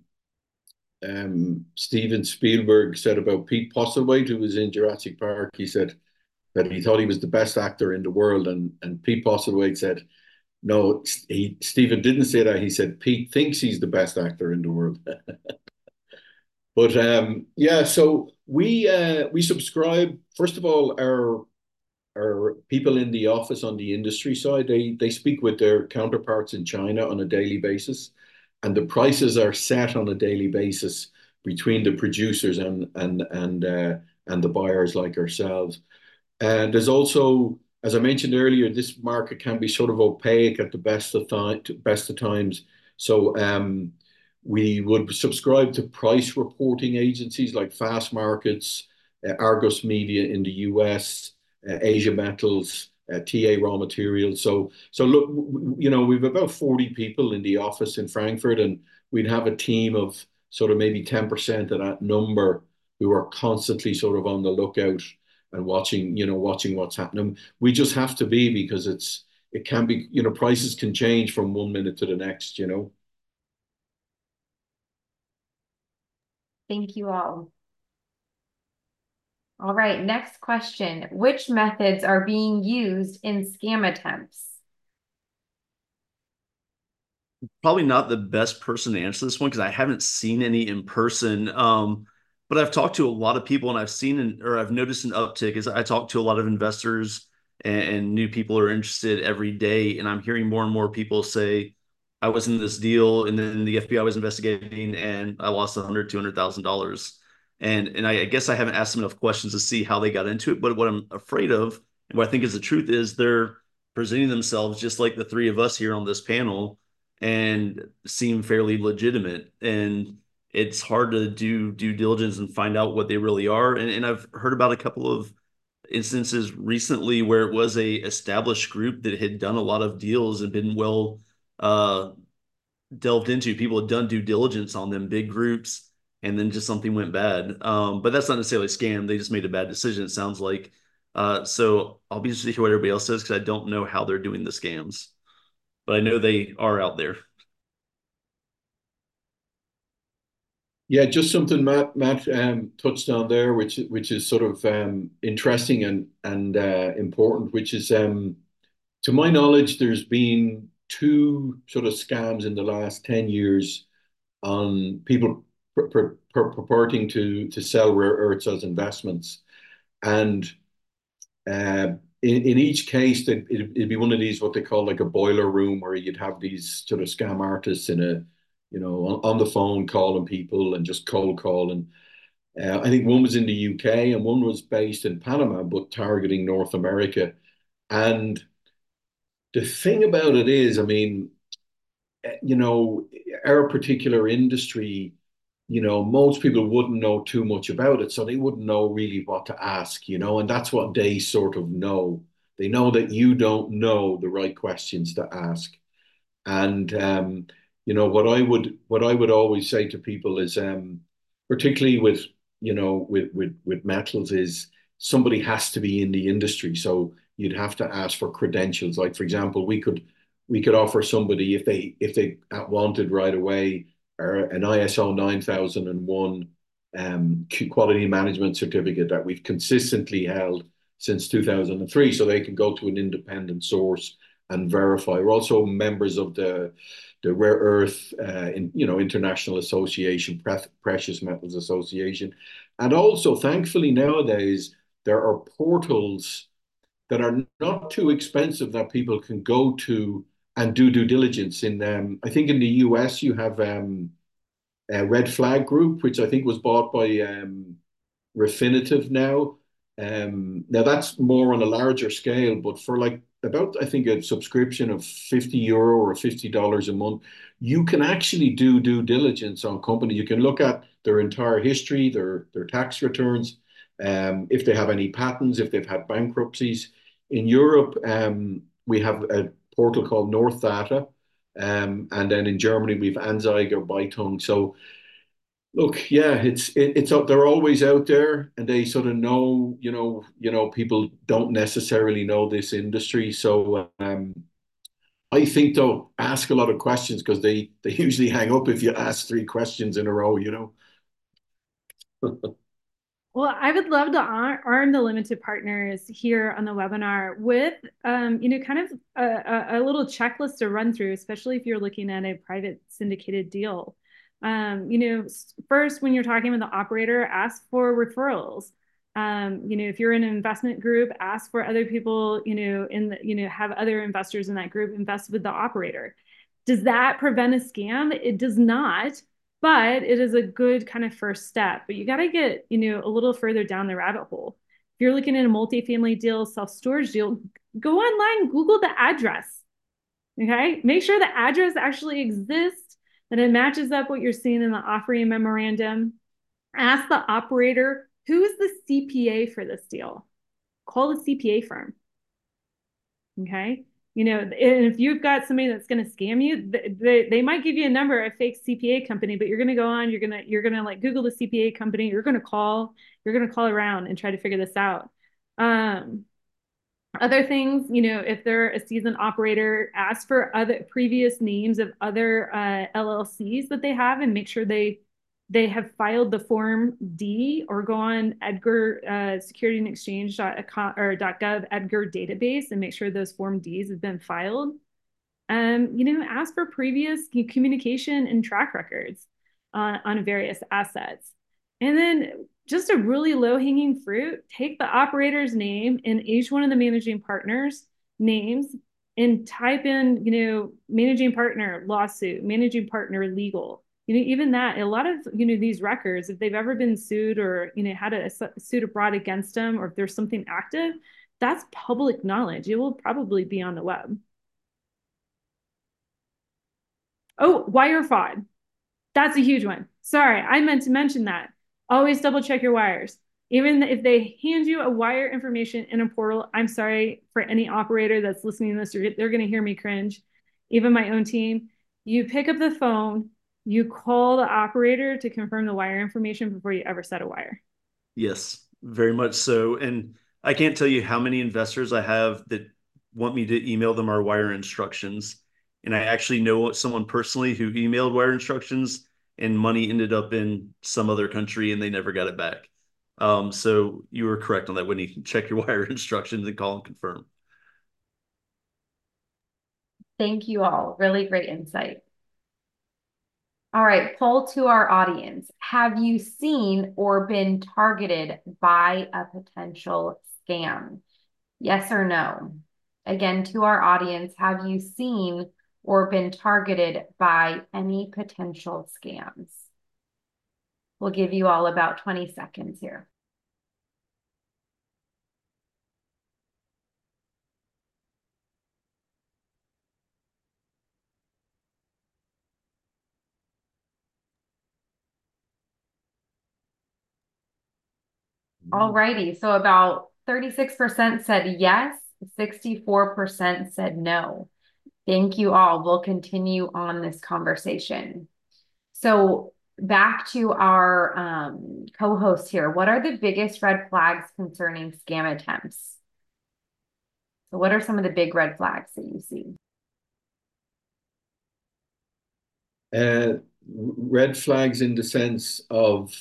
Steven Spielberg said about Pete Postlethwaite, who was in Jurassic Park. He said that he thought he was the best actor in the world, and Pete Postlethwaite said, no, Steven didn't say that. He said Pete thinks he's the best actor in the world. But yeah, so we subscribe. First of all, our people in the office on the industry side, they speak with their counterparts in China on a daily basis, and the prices are set on a daily basis between the producers and the buyers like ourselves. And there's also, as I mentioned earlier, this market can be sort of opaque at the best of times. So we would subscribe to price reporting agencies like Fast Markets, Argus Media in the US, Asia Metals, TA Raw Materials. So look, we've about 40 people in the office in Frankfurt, and we'd have a team of sort of maybe 10% of that number who are constantly sort of on the lookout and watching what's happening. We just have to be, because it can be, prices can change from one minute to the next. Thank you all. All right, next question. Which methods are being used in scam attempts? Probably not the best person to answer this one, because I haven't seen any in person. But I've talked to a lot of people, and I've noticed an uptick as I talk to a lot of investors, and new people are interested every day. And I'm hearing more and more people say, I was in this deal, and then the FBI was investigating, and I lost $200,000. And I guess I haven't asked them enough questions to see how they got into it. But what I'm afraid of, and what I think is the truth, is they're presenting themselves just like the three of us here on this panel and seem fairly legitimate. And it's hard to do due diligence and find out what they really are. And I've heard about a couple of instances recently where it was a established group that had done a lot of deals and been well delved into. People had done due diligence on them, big groups, and then just something went bad. But that's not necessarily a scam. They just made a bad decision, it sounds like. So I'll be interested to hear what everybody else says, because I don't know how they're doing the scams, but I know they are out there. Yeah, just something Matt touched on there, which is sort of interesting and important, which is, to my knowledge, there's been two sort of scams in the last 10 years on people purporting to sell rare earths as investments. And in each case, it'd be one of these, what they call like a boiler room, where you'd have these sort of scam artists in a, on the phone calling people and just cold calling. I think one was in the UK and one was based in Panama, but targeting North America. And the thing about it is, I mean, our particular industry, most people wouldn't know too much about it, so they wouldn't know really what to ask, and that's what they sort of know. They know that you don't know the right questions to ask. And what I would always say to people is, particularly with with metals, is somebody has to be in the industry. So you'd have to ask for credentials. Like, for example, we could offer somebody, if they wanted right away, or an ISO 9001 quality management certificate that we've consistently held since 2003, so they can go to an independent source and verify. We're also members of the Rare Earth International Association, Precious Metals Association. And also, thankfully, nowadays there are portals that are not too expensive that people can go to and do due diligence in. I think in the US you have a Red Flag Group, which I think was bought by Refinitiv now. Now that's more on a larger scale, but for like about, I think, a subscription of €50 or $50 a month, you can actually do due diligence on company. You can look at their entire history, their tax returns, if they have any patents, if they've had bankruptcies. In Europe, we have a portal called North Data, and then in Germany we've Anzeiger, Beitung. So look, yeah, it's up. They're always out there, and they sort of know, people don't necessarily know this industry. So I think they'll ask a lot of questions, because they usually hang up if you ask three questions in a row. Well, I would love to arm the limited partners here on the webinar with, kind of a little checklist to run through, especially if you're looking at a private syndicated deal. First, when you're talking with the operator, ask for referrals. If you're in an investment group, ask for other people, have other investors in that group invest with the operator. Does that prevent a scam? It does not. But it is a good kind of first step. But you got to get, a little further down the rabbit hole. If you're looking at a multifamily deal, self-storage deal, go online, Google the address. Okay? Make sure the address actually exists, that it matches up what you're seeing in the offering memorandum. Ask the operator, who is the CPA for this deal? Call the CPA firm. Okay? And if you've got somebody that's going to scam you, they might give you a number, a fake CPA company, but you're going to go on, you're going to like Google the CPA company, you're going to call around and try to figure this out. Other things, if they're a seasoned operator, ask for other previous names of other LLCs that they have, and make sure they have filed the Form D, or go on Edgar Security and Exchange .gov Edgar database and make sure those Form Ds have been filed. Ask for previous communication and track records on various assets. And then just a really low-hanging fruit, take the operator's name and each one of the managing partners' names and type in, managing partner lawsuit, managing partner legal. Even that, a lot of, these records, if they've ever been sued or, had a suit brought against them, or if there's something active, that's public knowledge. It will probably be on the web. Oh, wire fraud. That's a huge one. Sorry, I meant to mention that. Always double check your wires. Even if they hand you a wire information in a portal, I'm sorry for any operator that's listening to this, they're going to hear me cringe. Even my own team, you pick up the phone, you call the operator to confirm the wire information before you ever set a wire. Yes, very much so. And I can't tell you how many investors I have that want me to email them our wire instructions. And I actually know someone personally who emailed wire instructions and money ended up in some other country and they never got it back. So you were correct on that, Whitney. Check your wire instructions and call and confirm. Thank you all. Really great insight. All right, poll to our audience. Have you seen or been targeted by a potential scam? Yes or no? Again, to our audience, have you seen or been targeted by any potential scams? We'll give you all about 20 seconds here. All righty, so about 36% said yes, 64% said no. Thank you all. We'll continue on this conversation. So back to our co-host here. What are the biggest red flags concerning scam attempts? So what are some of the big red flags that you see? Red flags in the sense of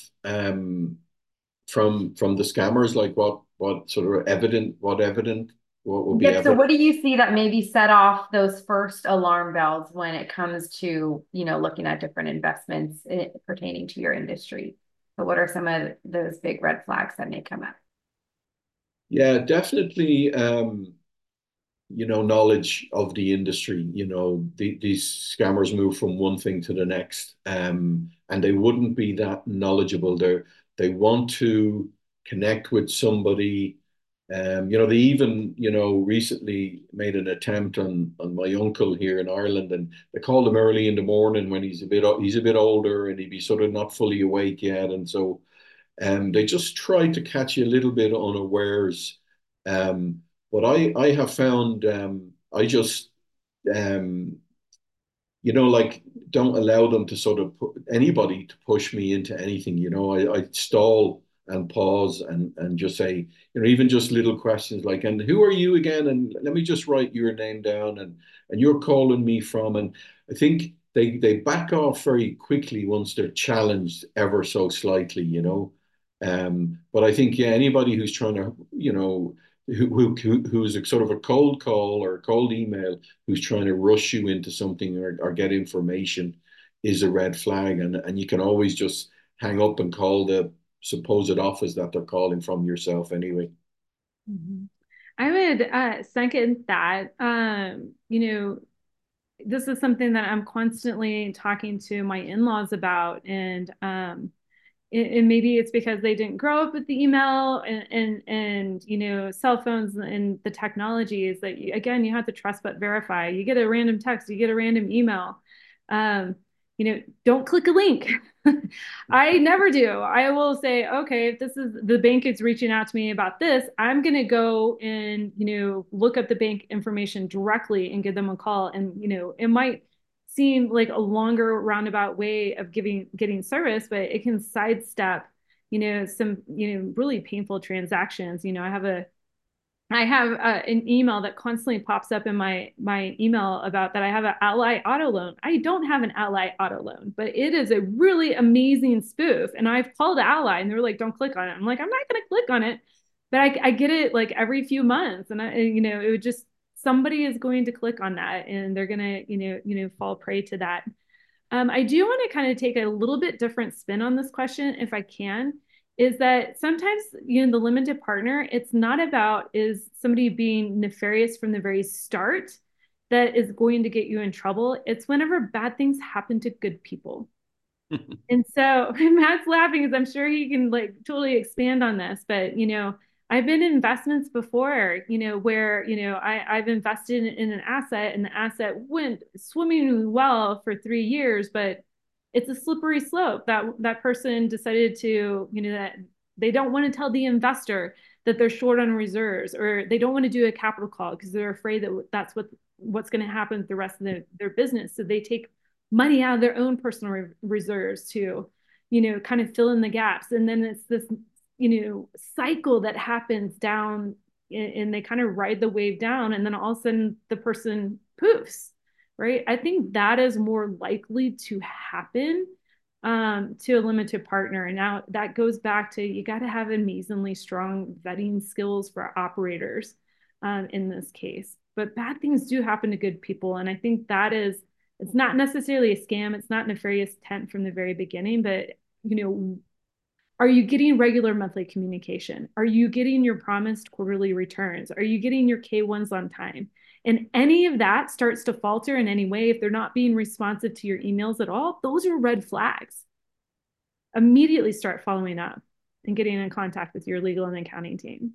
from the scammers, like what sort of evident, what would be Yep. So evident? what do you see that maybe set off those first alarm bells when it comes to, looking at different investments pertaining to your industry? So what are some of those big red flags that may come up? Yeah, definitely. Knowledge of the industry. These scammers move from one thing to the next, and they wouldn't be that knowledgeable. They want to connect with somebody. They even, recently made an attempt on my uncle here in Ireland, and they called him early in the morning when he's a bit older and he'd be sort of not fully awake yet, and so they just try to catch you a little bit unawares. Um, but I have found I just um, like don't allow them to sort of put anybody to push me into anything. I stall and pause and just say, even just little questions like, and who are you again? And let me just write your name down and you're calling me from. And I think they back off very quickly once they're challenged ever so slightly. But I think, yeah, anybody who's trying to, who's a sort of a cold call or a cold email, who's trying to rush you into something or get information is a red flag. And you can always just hang up and call the supposed office that they're calling from yourself anyway. Mhm. I would second that. This is something that I'm constantly talking to my in-laws about, and maybe it's because they didn't grow up with the email and cell phones and the technologies that again, you have to trust but verify. You get a random text, you get a random email. Don't click a link. I never do. I will say, okay, if this is the bank is reaching out to me about this, I'm going to go and, look up the bank information directly and give them a call. And, it might seem like a longer roundabout way of getting service, but it can sidestep, some, really painful transactions. I have an email that constantly pops up in my email about that I have an Ally auto loan. I don't have an Ally auto loan, but it is a really amazing spoof. And I've called Ally and they're like, don't click on it. I'm like, I'm not going to click on it, but I get it like every few months. And it would just, somebody is going to click on that and they're going to, fall prey to that. I do want to kind of take a little bit different spin on this question, if I can, is that sometimes, the limited partner, it's not about is somebody being nefarious from the very start that is going to get you in trouble. It's whenever bad things happen to good people. And so Matt's laughing because I'm sure he can like totally expand on this, but I've been in investments before, where, I've invested in an asset and the asset went swimmingly well for 3 years, but it's a slippery slope. That person decided to, that they don't want to tell the investor that they're short on reserves, or they don't want to do a capital call because they're afraid that that's what's going to happen with the rest of their business. So they take money out of their own personal reserves to, kind of fill in the gaps. And then it's this, cycle that happens down and they kind of ride the wave down. And then all of a sudden the person poofs, right? I think that is more likely to happen to a limited partner. And now that goes back to, you got to have amazingly strong vetting skills for operators in this case. but bad things do happen to good people. And I think that is, it's not necessarily a scam. It's not nefarious intent from the very beginning, but are you getting regular monthly communication? Are you getting your promised quarterly returns? Are you getting your K-1s on time? And any of that starts to falter in any way, if they're not being responsive to your emails at all, those are red flags. Immediately start following up and getting in contact with your legal and accounting team.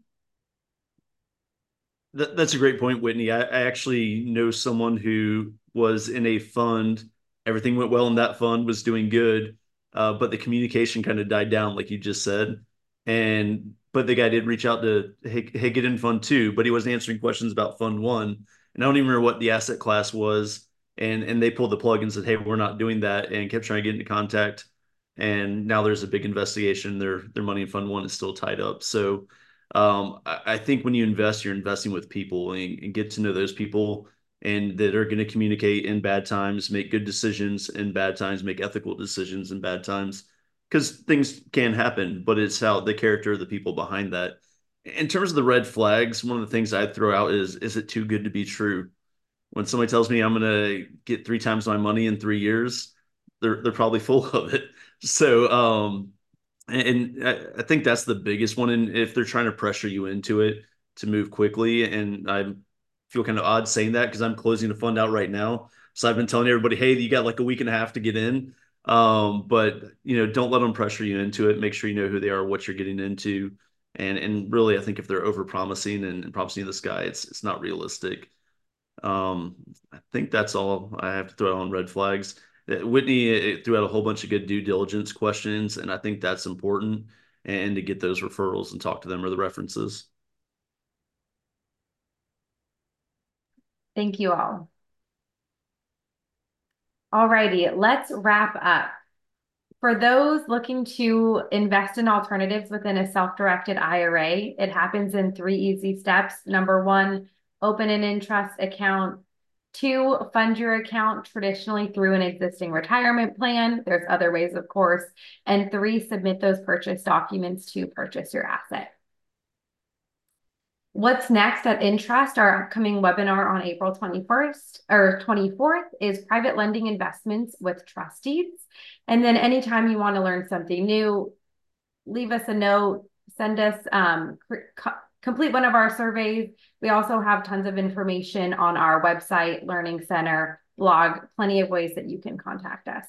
That's a great point, Whitney. I actually know someone who was in a fund. Everything went well in that fund, was doing good, but the communication kind of died down, like you just said. But the guy did reach out to, hey, get in fund two, but he wasn't answering questions about fund one. And I don't even remember what the asset class was. And they pulled the plug and said, hey, we're not doing that, and kept trying to get into contact. And now there's a big investigation. Their money in fund one is still tied up. So I think when you invest, you're investing with people, and get to know those people, and that are going to communicate in bad times, make good decisions in bad times, make ethical decisions in bad times, because things can happen, but it's how the character of the people behind that. In terms of the red flags, one of the things I'd throw out is it too good to be true? When somebody tells me I'm going to get 3 times my money in 3 years, they're probably full of it. So, and I think that's the biggest one. And if they're trying to pressure you into it to move quickly, and I feel kind of odd saying that because I'm closing the fund out right now. So I've been telling everybody, hey, you got like a week and a half to get in. But don't let them pressure you into it. Make sure you know who they are, what you're getting into. And really, I think if they're over promising and promising the sky, it's not realistic. I think that's all I have to throw on red flags. Whitney threw out a whole bunch of good due diligence questions, and I think that's important, and to get those referrals and talk to them or the references. Thank you all. Alrighty, let's wrap up. For those looking to invest in alternatives within a self-directed IRA, it happens in 3 easy steps. Number 1, open an Entrust account. 2, fund your account traditionally through an existing retirement plan. There's other ways, of course. And 3, submit those purchase documents to purchase your asset. What's next at Entrust? Our upcoming webinar on April 21st or 24th is private lending investments with trustees. And then anytime you want to learn something new, leave us a note, send us, complete one of our surveys. We also have tons of information on our website, Learning Center, blog, plenty of ways that you can contact us.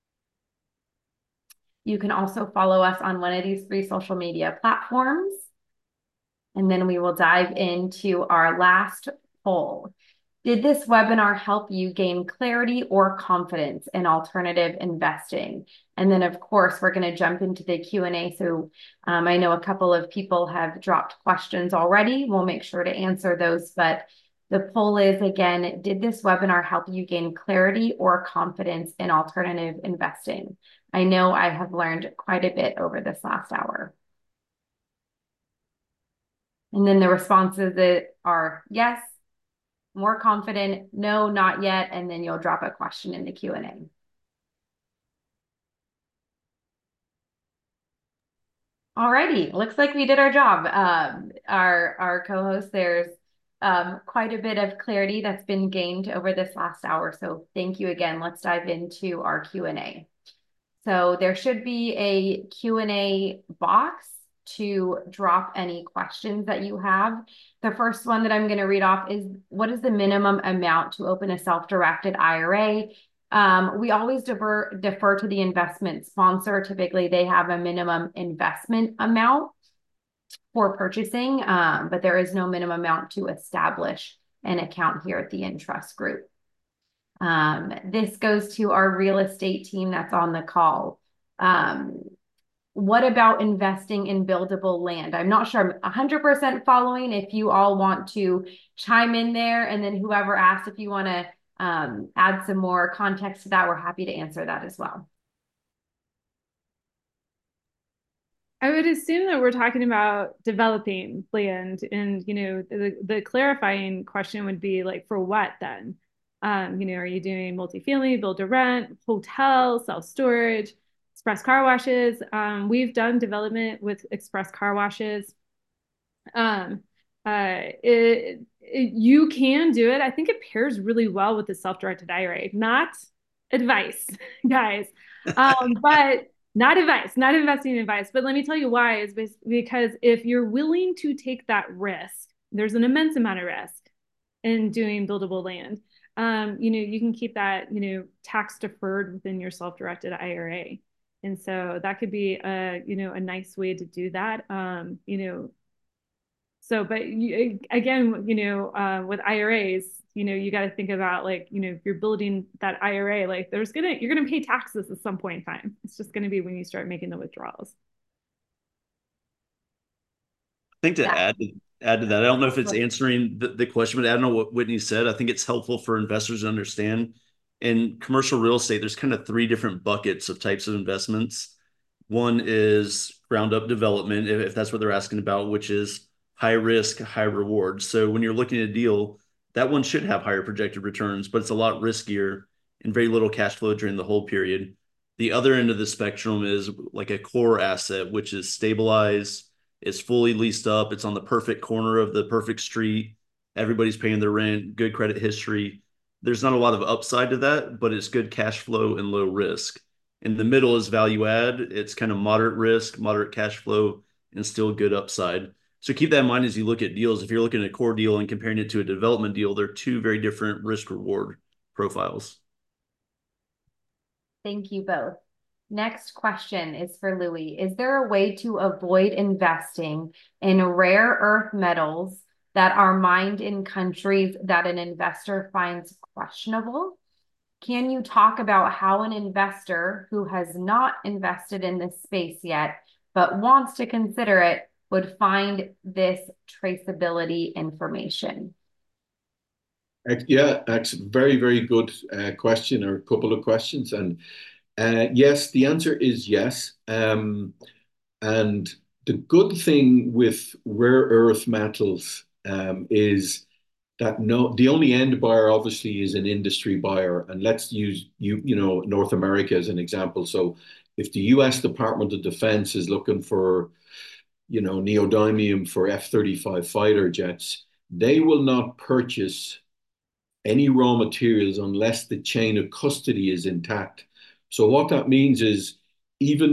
You can also follow us on one of these 3 social media platforms. And then we will dive into our last poll. Did this webinar help you gain clarity or confidence in alternative investing? And then, of course, we're going to jump into the Q&A. So I know a couple of people have dropped questions already. We'll make sure to answer those. But the poll is, again, did this webinar help you gain clarity or confidence in alternative investing? I know I have learned quite a bit over this last hour. And then the responses that are yes, more confident, no, not yet, and then you'll drop a question in the Q&A. Alrighty, looks like we did our job. Our co-host, there's quite a bit of clarity that's been gained over this last hour. So thank you again. Let's dive into our Q&A. So there should be a Q&A box to drop any questions that you have. The first one that I'm going to read off is, what is the minimum amount to open a self-directed IRA? We always defer to the investment sponsor. Typically, they have a minimum investment amount for purchasing, but there is no minimum amount to establish an account here at the Entrust Group. This goes to our real estate team that's on the call. What about investing in buildable land? I'm not sure I'm 100% following. If you all want to chime in there, and then whoever asked, if you want to add some more context to that, we're happy to answer that as well. I would assume that we're talking about developing land, and the clarifying question would be like, for what then? Are you doing multifamily, build to rent, hotel, self-storage, express car washes? We've done development with express car washes. you can do it. I think it pairs really well with the self-directed IRA. Not advice, guys, but not advice, not investing advice. But let me tell you why is because if you're willing to take that risk, there's an immense amount of risk in doing buildable land. You can keep that, tax deferred within your self-directed IRA. And so that could be a nice way to do that. So, but again, with IRAs, you got to think about like, if you're building that IRA, like you're gonna pay taxes at some point in time. It's just gonna be when you start making the withdrawals. I think to Yeah. add to that, I don't know if it's answering the question, but I don't know what Whitney said. I think it's helpful for investors to understand. In commercial real estate, there's kind of three different buckets of types of investments. One is ground up development, if that's what they're asking about, which is high risk, high reward. So when you're looking at a deal, that one should have higher projected returns, but it's a lot riskier and very little cash flow during the whole period. The other end of the spectrum is like a core asset, which is stabilized, it's fully leased up, it's on the perfect corner of the perfect street, everybody's paying their rent, good credit history. There's not a lot of upside to that, but it's good cash flow and low risk. In the middle is value add. It's kind of moderate risk, moderate cash flow, and still good upside. So keep that in mind as you look at deals. If you're looking at a core deal and comparing it to a development deal, they're two very different risk reward profiles. Thank you both. Next question is for Louis. Is there a way to avoid investing in rare earth metals that are mined in countries that an investor finds questionable? Can you talk about how an investor who has not invested in this space yet, but wants to consider it, would find this traceability information? Yeah, that's a very, very good question, or a couple of questions. And yes, the answer is yes. And the good thing with rare earth metals is that the only end buyer obviously is an industry buyer. And let's use North America as an example. So if the US Department of Defense is looking for neodymium for F-35 fighter jets, they will not purchase any raw materials unless the chain of custody is intact. So what that means is even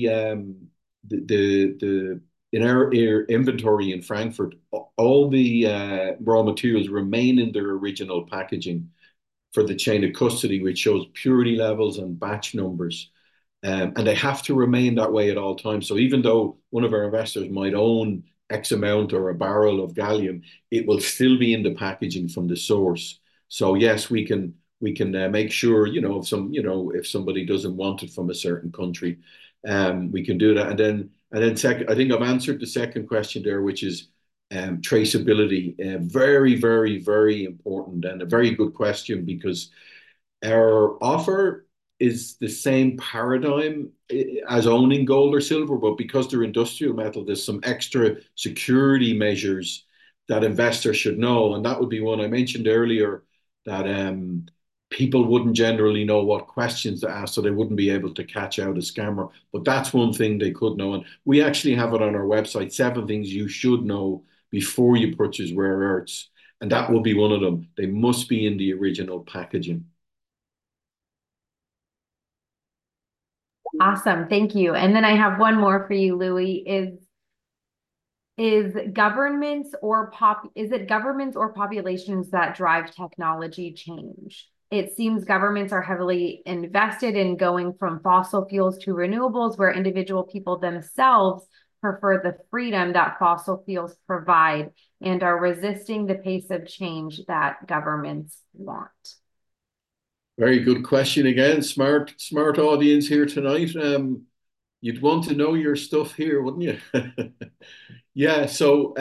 in our inventory in Frankfurt, all the raw materials remain in their original packaging for the chain of custody, which shows purity levels and batch numbers. And they have to remain that way at all times. So even though one of our investors might own X amount or a barrel of gallium, it will still be in the packaging from the source. So yes, we can make sure, if somebody doesn't want it from a certain country, we can do that. And then second, I think I've answered the second question there, which is traceability. Very, very, very important, and a very good question, because our offer is the same paradigm as owning gold or silver, but because they're industrial metal, there's some extra security measures that investors should know. And that would be one I mentioned earlier, that people wouldn't generally know what questions to ask, so they wouldn't be able to catch out a scammer. But that's one thing they could know. And we actually have it on our website, 7 things you should know before you purchase rare earths. And that will be one of them. They must be in the original packaging. Awesome. Thank you. And then I have one more for you, Louis. Is it governments or populations that drive technology change? It seems governments are heavily invested in going from fossil fuels to renewables, where individual people themselves prefer the freedom that fossil fuels provide and are resisting the pace of change that governments want. Very good question again. Smart audience here tonight. You'd want to know your stuff here, wouldn't you? Yeah. So,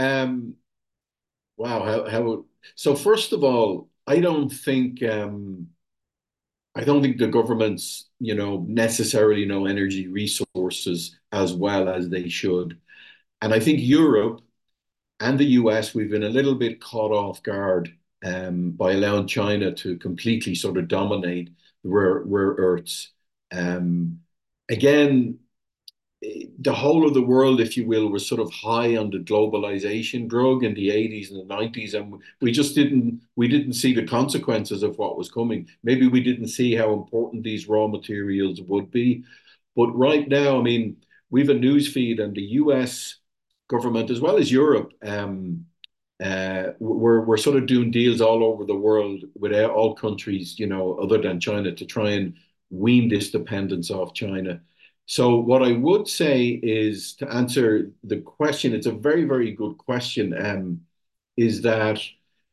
wow. So first of all, I don't think the governments, necessarily know energy resources as well as they should. And I think Europe and the US, we've been a little bit caught off guard by allowing China to completely sort of dominate rare earths. Again, the whole of the world, if you will, was sort of high on the globalization drug in the 80s and the 90s, and we just didn't see the consequences of what was coming. Maybe we didn't see how important these raw materials would be. But right now, I mean, we've a news feed, and the US government, as well as Europe, we're sort of doing deals all over the world with all countries, you know, other than China, to try and wean this dependence off China. So what I would say is, to answer the question, it's a very, very good question, is that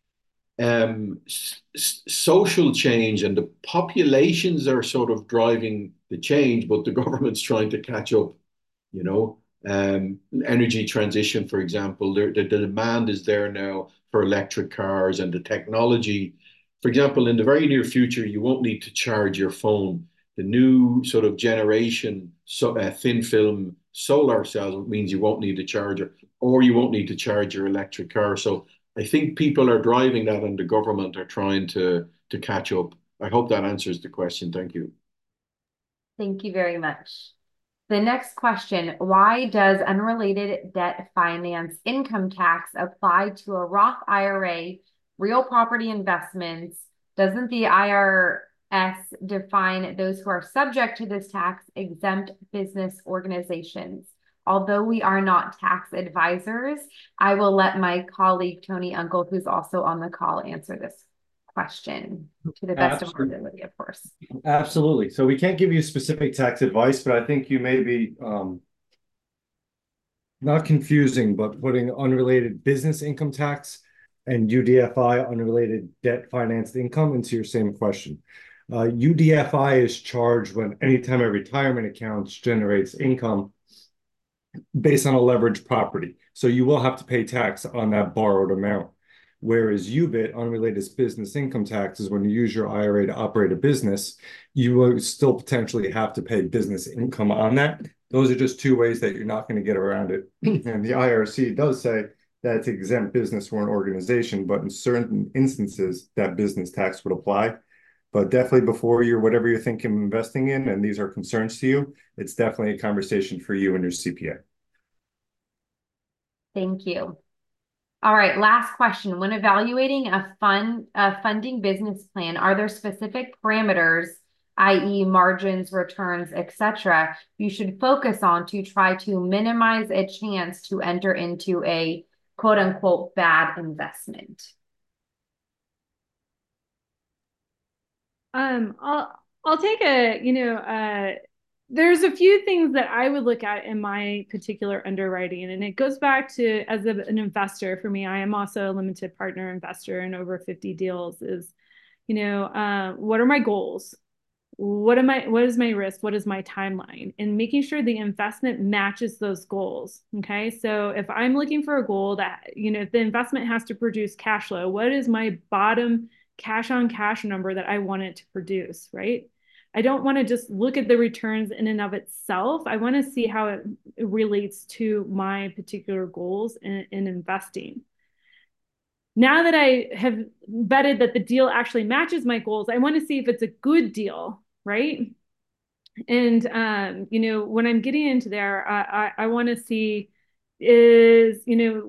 social change and the populations are sort of driving the change, but the government's trying to catch up, you know. Energy transition, for example, the demand is there now for electric cars, and the technology. For example, in the very near future, you won't need to charge your phone. The new sort of generation, thin film solar cells, means you won't need a charger, or you won't need to charge your electric car. So I think people are driving that, and the government are trying to catch up. I hope that answers the question. Thank you. Thank you very much. The next question, why does unrelated debt finance income tax apply to a Roth IRA, real property investments? Doesn't the IRS define those who are subject to this tax exempt business organizations? Although we are not tax advisors, I will let my colleague, Tony Uncle, who's also on the call, answer this question to the best of our ability, of course. Absolutely. So we can't give you specific tax advice, but I think you may be not confusing, but putting unrelated business income tax and UDFI, unrelated debt financed income, into your same question. UDFI is charged when anytime a retirement account generates income based on a leveraged property. So you will have to pay tax on that borrowed amount. Whereas UBIT, unrelated business income tax, is when you use your IRA to operate a business, you will still potentially have to pay business income on that. Those are just two ways that you're not going to get around it. And the IRC does say that it's exempt business for an organization, but in certain instances, that business tax would apply. But definitely before whatever you're thinking of investing in, and these are concerns to you, it's definitely a conversation for you and your CPA. Thank you. All right, last question. When evaluating a funding business plan, are there specific parameters, i.e. margins, returns, etc., you should focus on to try to minimize a chance to enter into a quote unquote bad investment? I'll take there's a few things that I would look at in my particular underwriting, and it goes back to, as an investor, for me, I am also a limited partner investor in over 50 deals, is, what are my goals? What is my risk? What is my timeline? And making sure the investment matches those goals. Okay. So if I'm looking for a goal that, if the investment has to produce cash flow, what is my bottom cash on cash number that I want it to produce, right? I don't want to just look at the returns in and of itself. I want to see how it relates to my particular goals in investing. Now that I have vetted that the deal actually matches my goals, I want to see if it's a good deal, right? And, when I'm getting into there, I want to see is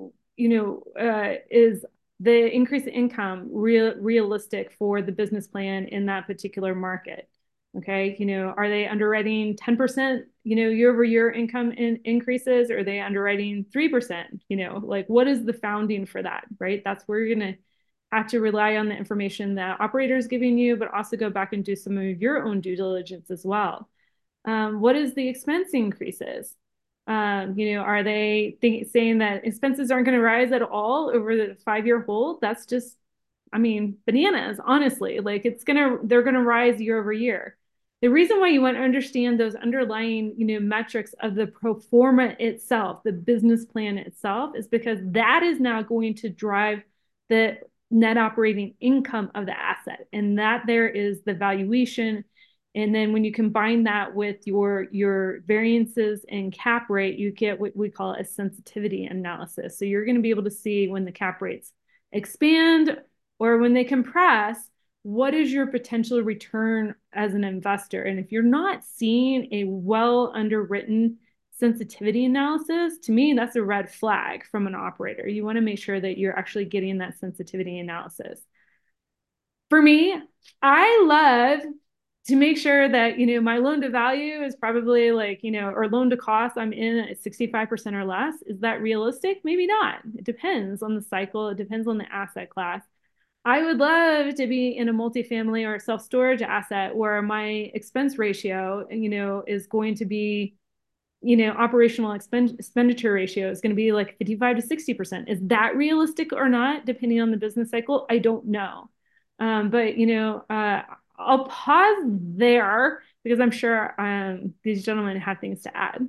the increase in income realistic for the business plan in that particular market? Okay, are they underwriting 10%, year over year income increases, or are they underwriting 3%? Like, what is the founding for that, right? That's where you're going to have to rely on the information that operator is giving you, but also go back and do some of your own due diligence as well. What is the expense increases? Are they saying that expenses aren't going to rise at all over the 5-year hold? That's just, bananas, honestly. Like, they're going to rise year over year. The reason why you want to understand those underlying, metrics of the pro forma itself, the business plan itself, is because that is now going to drive the net operating income of the asset. And that there is the valuation. And then when you combine that with your variances and cap rate, you get what we call a sensitivity analysis. So you're going to be able to see when the cap rates expand or when they compress, what is your potential return as an investor? And if you're not seeing a well underwritten, sensitivity analysis, to me, that's a red flag from an operator. You want to make sure that you're actually getting that sensitivity analysis. For me, I love to make sure that, my loan to value is probably like, or loan to cost, I'm in at 65% or less. Is that realistic? Maybe not. It depends on the cycle. It depends on the asset class. I would love to be in a multifamily or self-storage asset where my expense ratio, is going to be, operational expenditure ratio is going to be like 55 to 60%. Is that realistic or not, depending on the business cycle? I don't know. But I'll pause there because I'm sure these gentlemen have things to add.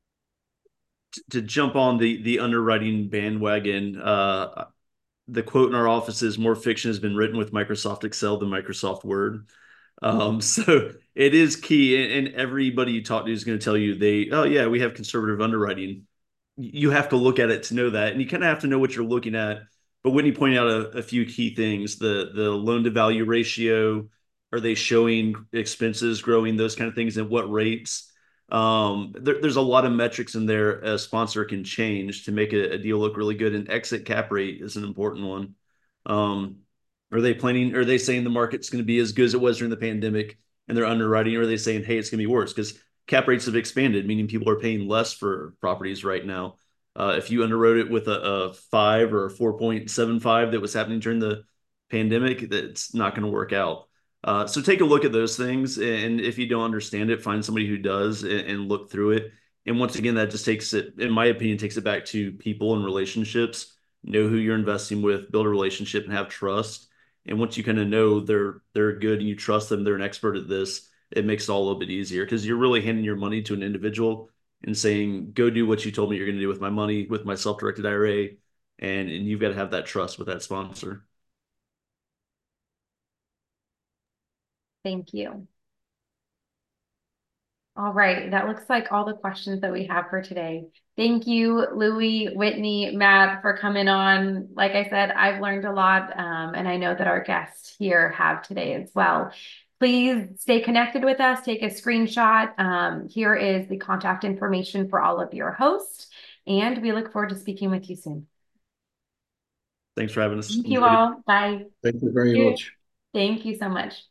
To jump on the underwriting bandwagon, the quote in our office is more fiction has been written with Microsoft Excel than Microsoft Word. So it is key, and everybody you talk to is going to tell you oh yeah, we have conservative underwriting. You have to look at it to know that, and you kind of have to know what you're looking at. But Whitney pointed out a few key things: the loan to value ratio, are they showing expenses growing, those kind of things, and what rates. There's a lot of metrics in there a sponsor can change to make a deal look really good, and exit cap rate is an important one. Are they saying the market's going to be as good as it was during the pandemic and they're underwriting, or are they saying, hey, it's going to be worse? Because cap rates have expanded, meaning people are paying less for properties right now. If you underwrote it with a 5 or a 4.75 that was happening during the pandemic, that's not going to work out. So take a look at those things, and if you don't understand it, find somebody who does and look through it. And once again, that just takes it, in my opinion, takes it back to people and relationships. Know who you're investing with, build a relationship, and have trust. And once you kind of know they're good and you trust them, they're an expert at this, it makes it all a little bit easier because you're really handing your money to an individual and saying, go do what you told me you're going to do with my money, with my self-directed IRA. And you've got to have that trust with that sponsor. Thank you. All right, that looks like all the questions that we have for today. Thank you, Louie, Whitney, Matt, for coming on. Like I said, I've learned a lot, and I know that our guests here have today as well. Please stay connected with us. Take a screenshot. Here is the contact information for all of your hosts, and we look forward to speaking with you soon. Thanks for having us. Thank you all. Bye. Thank you very much. Thank you so much.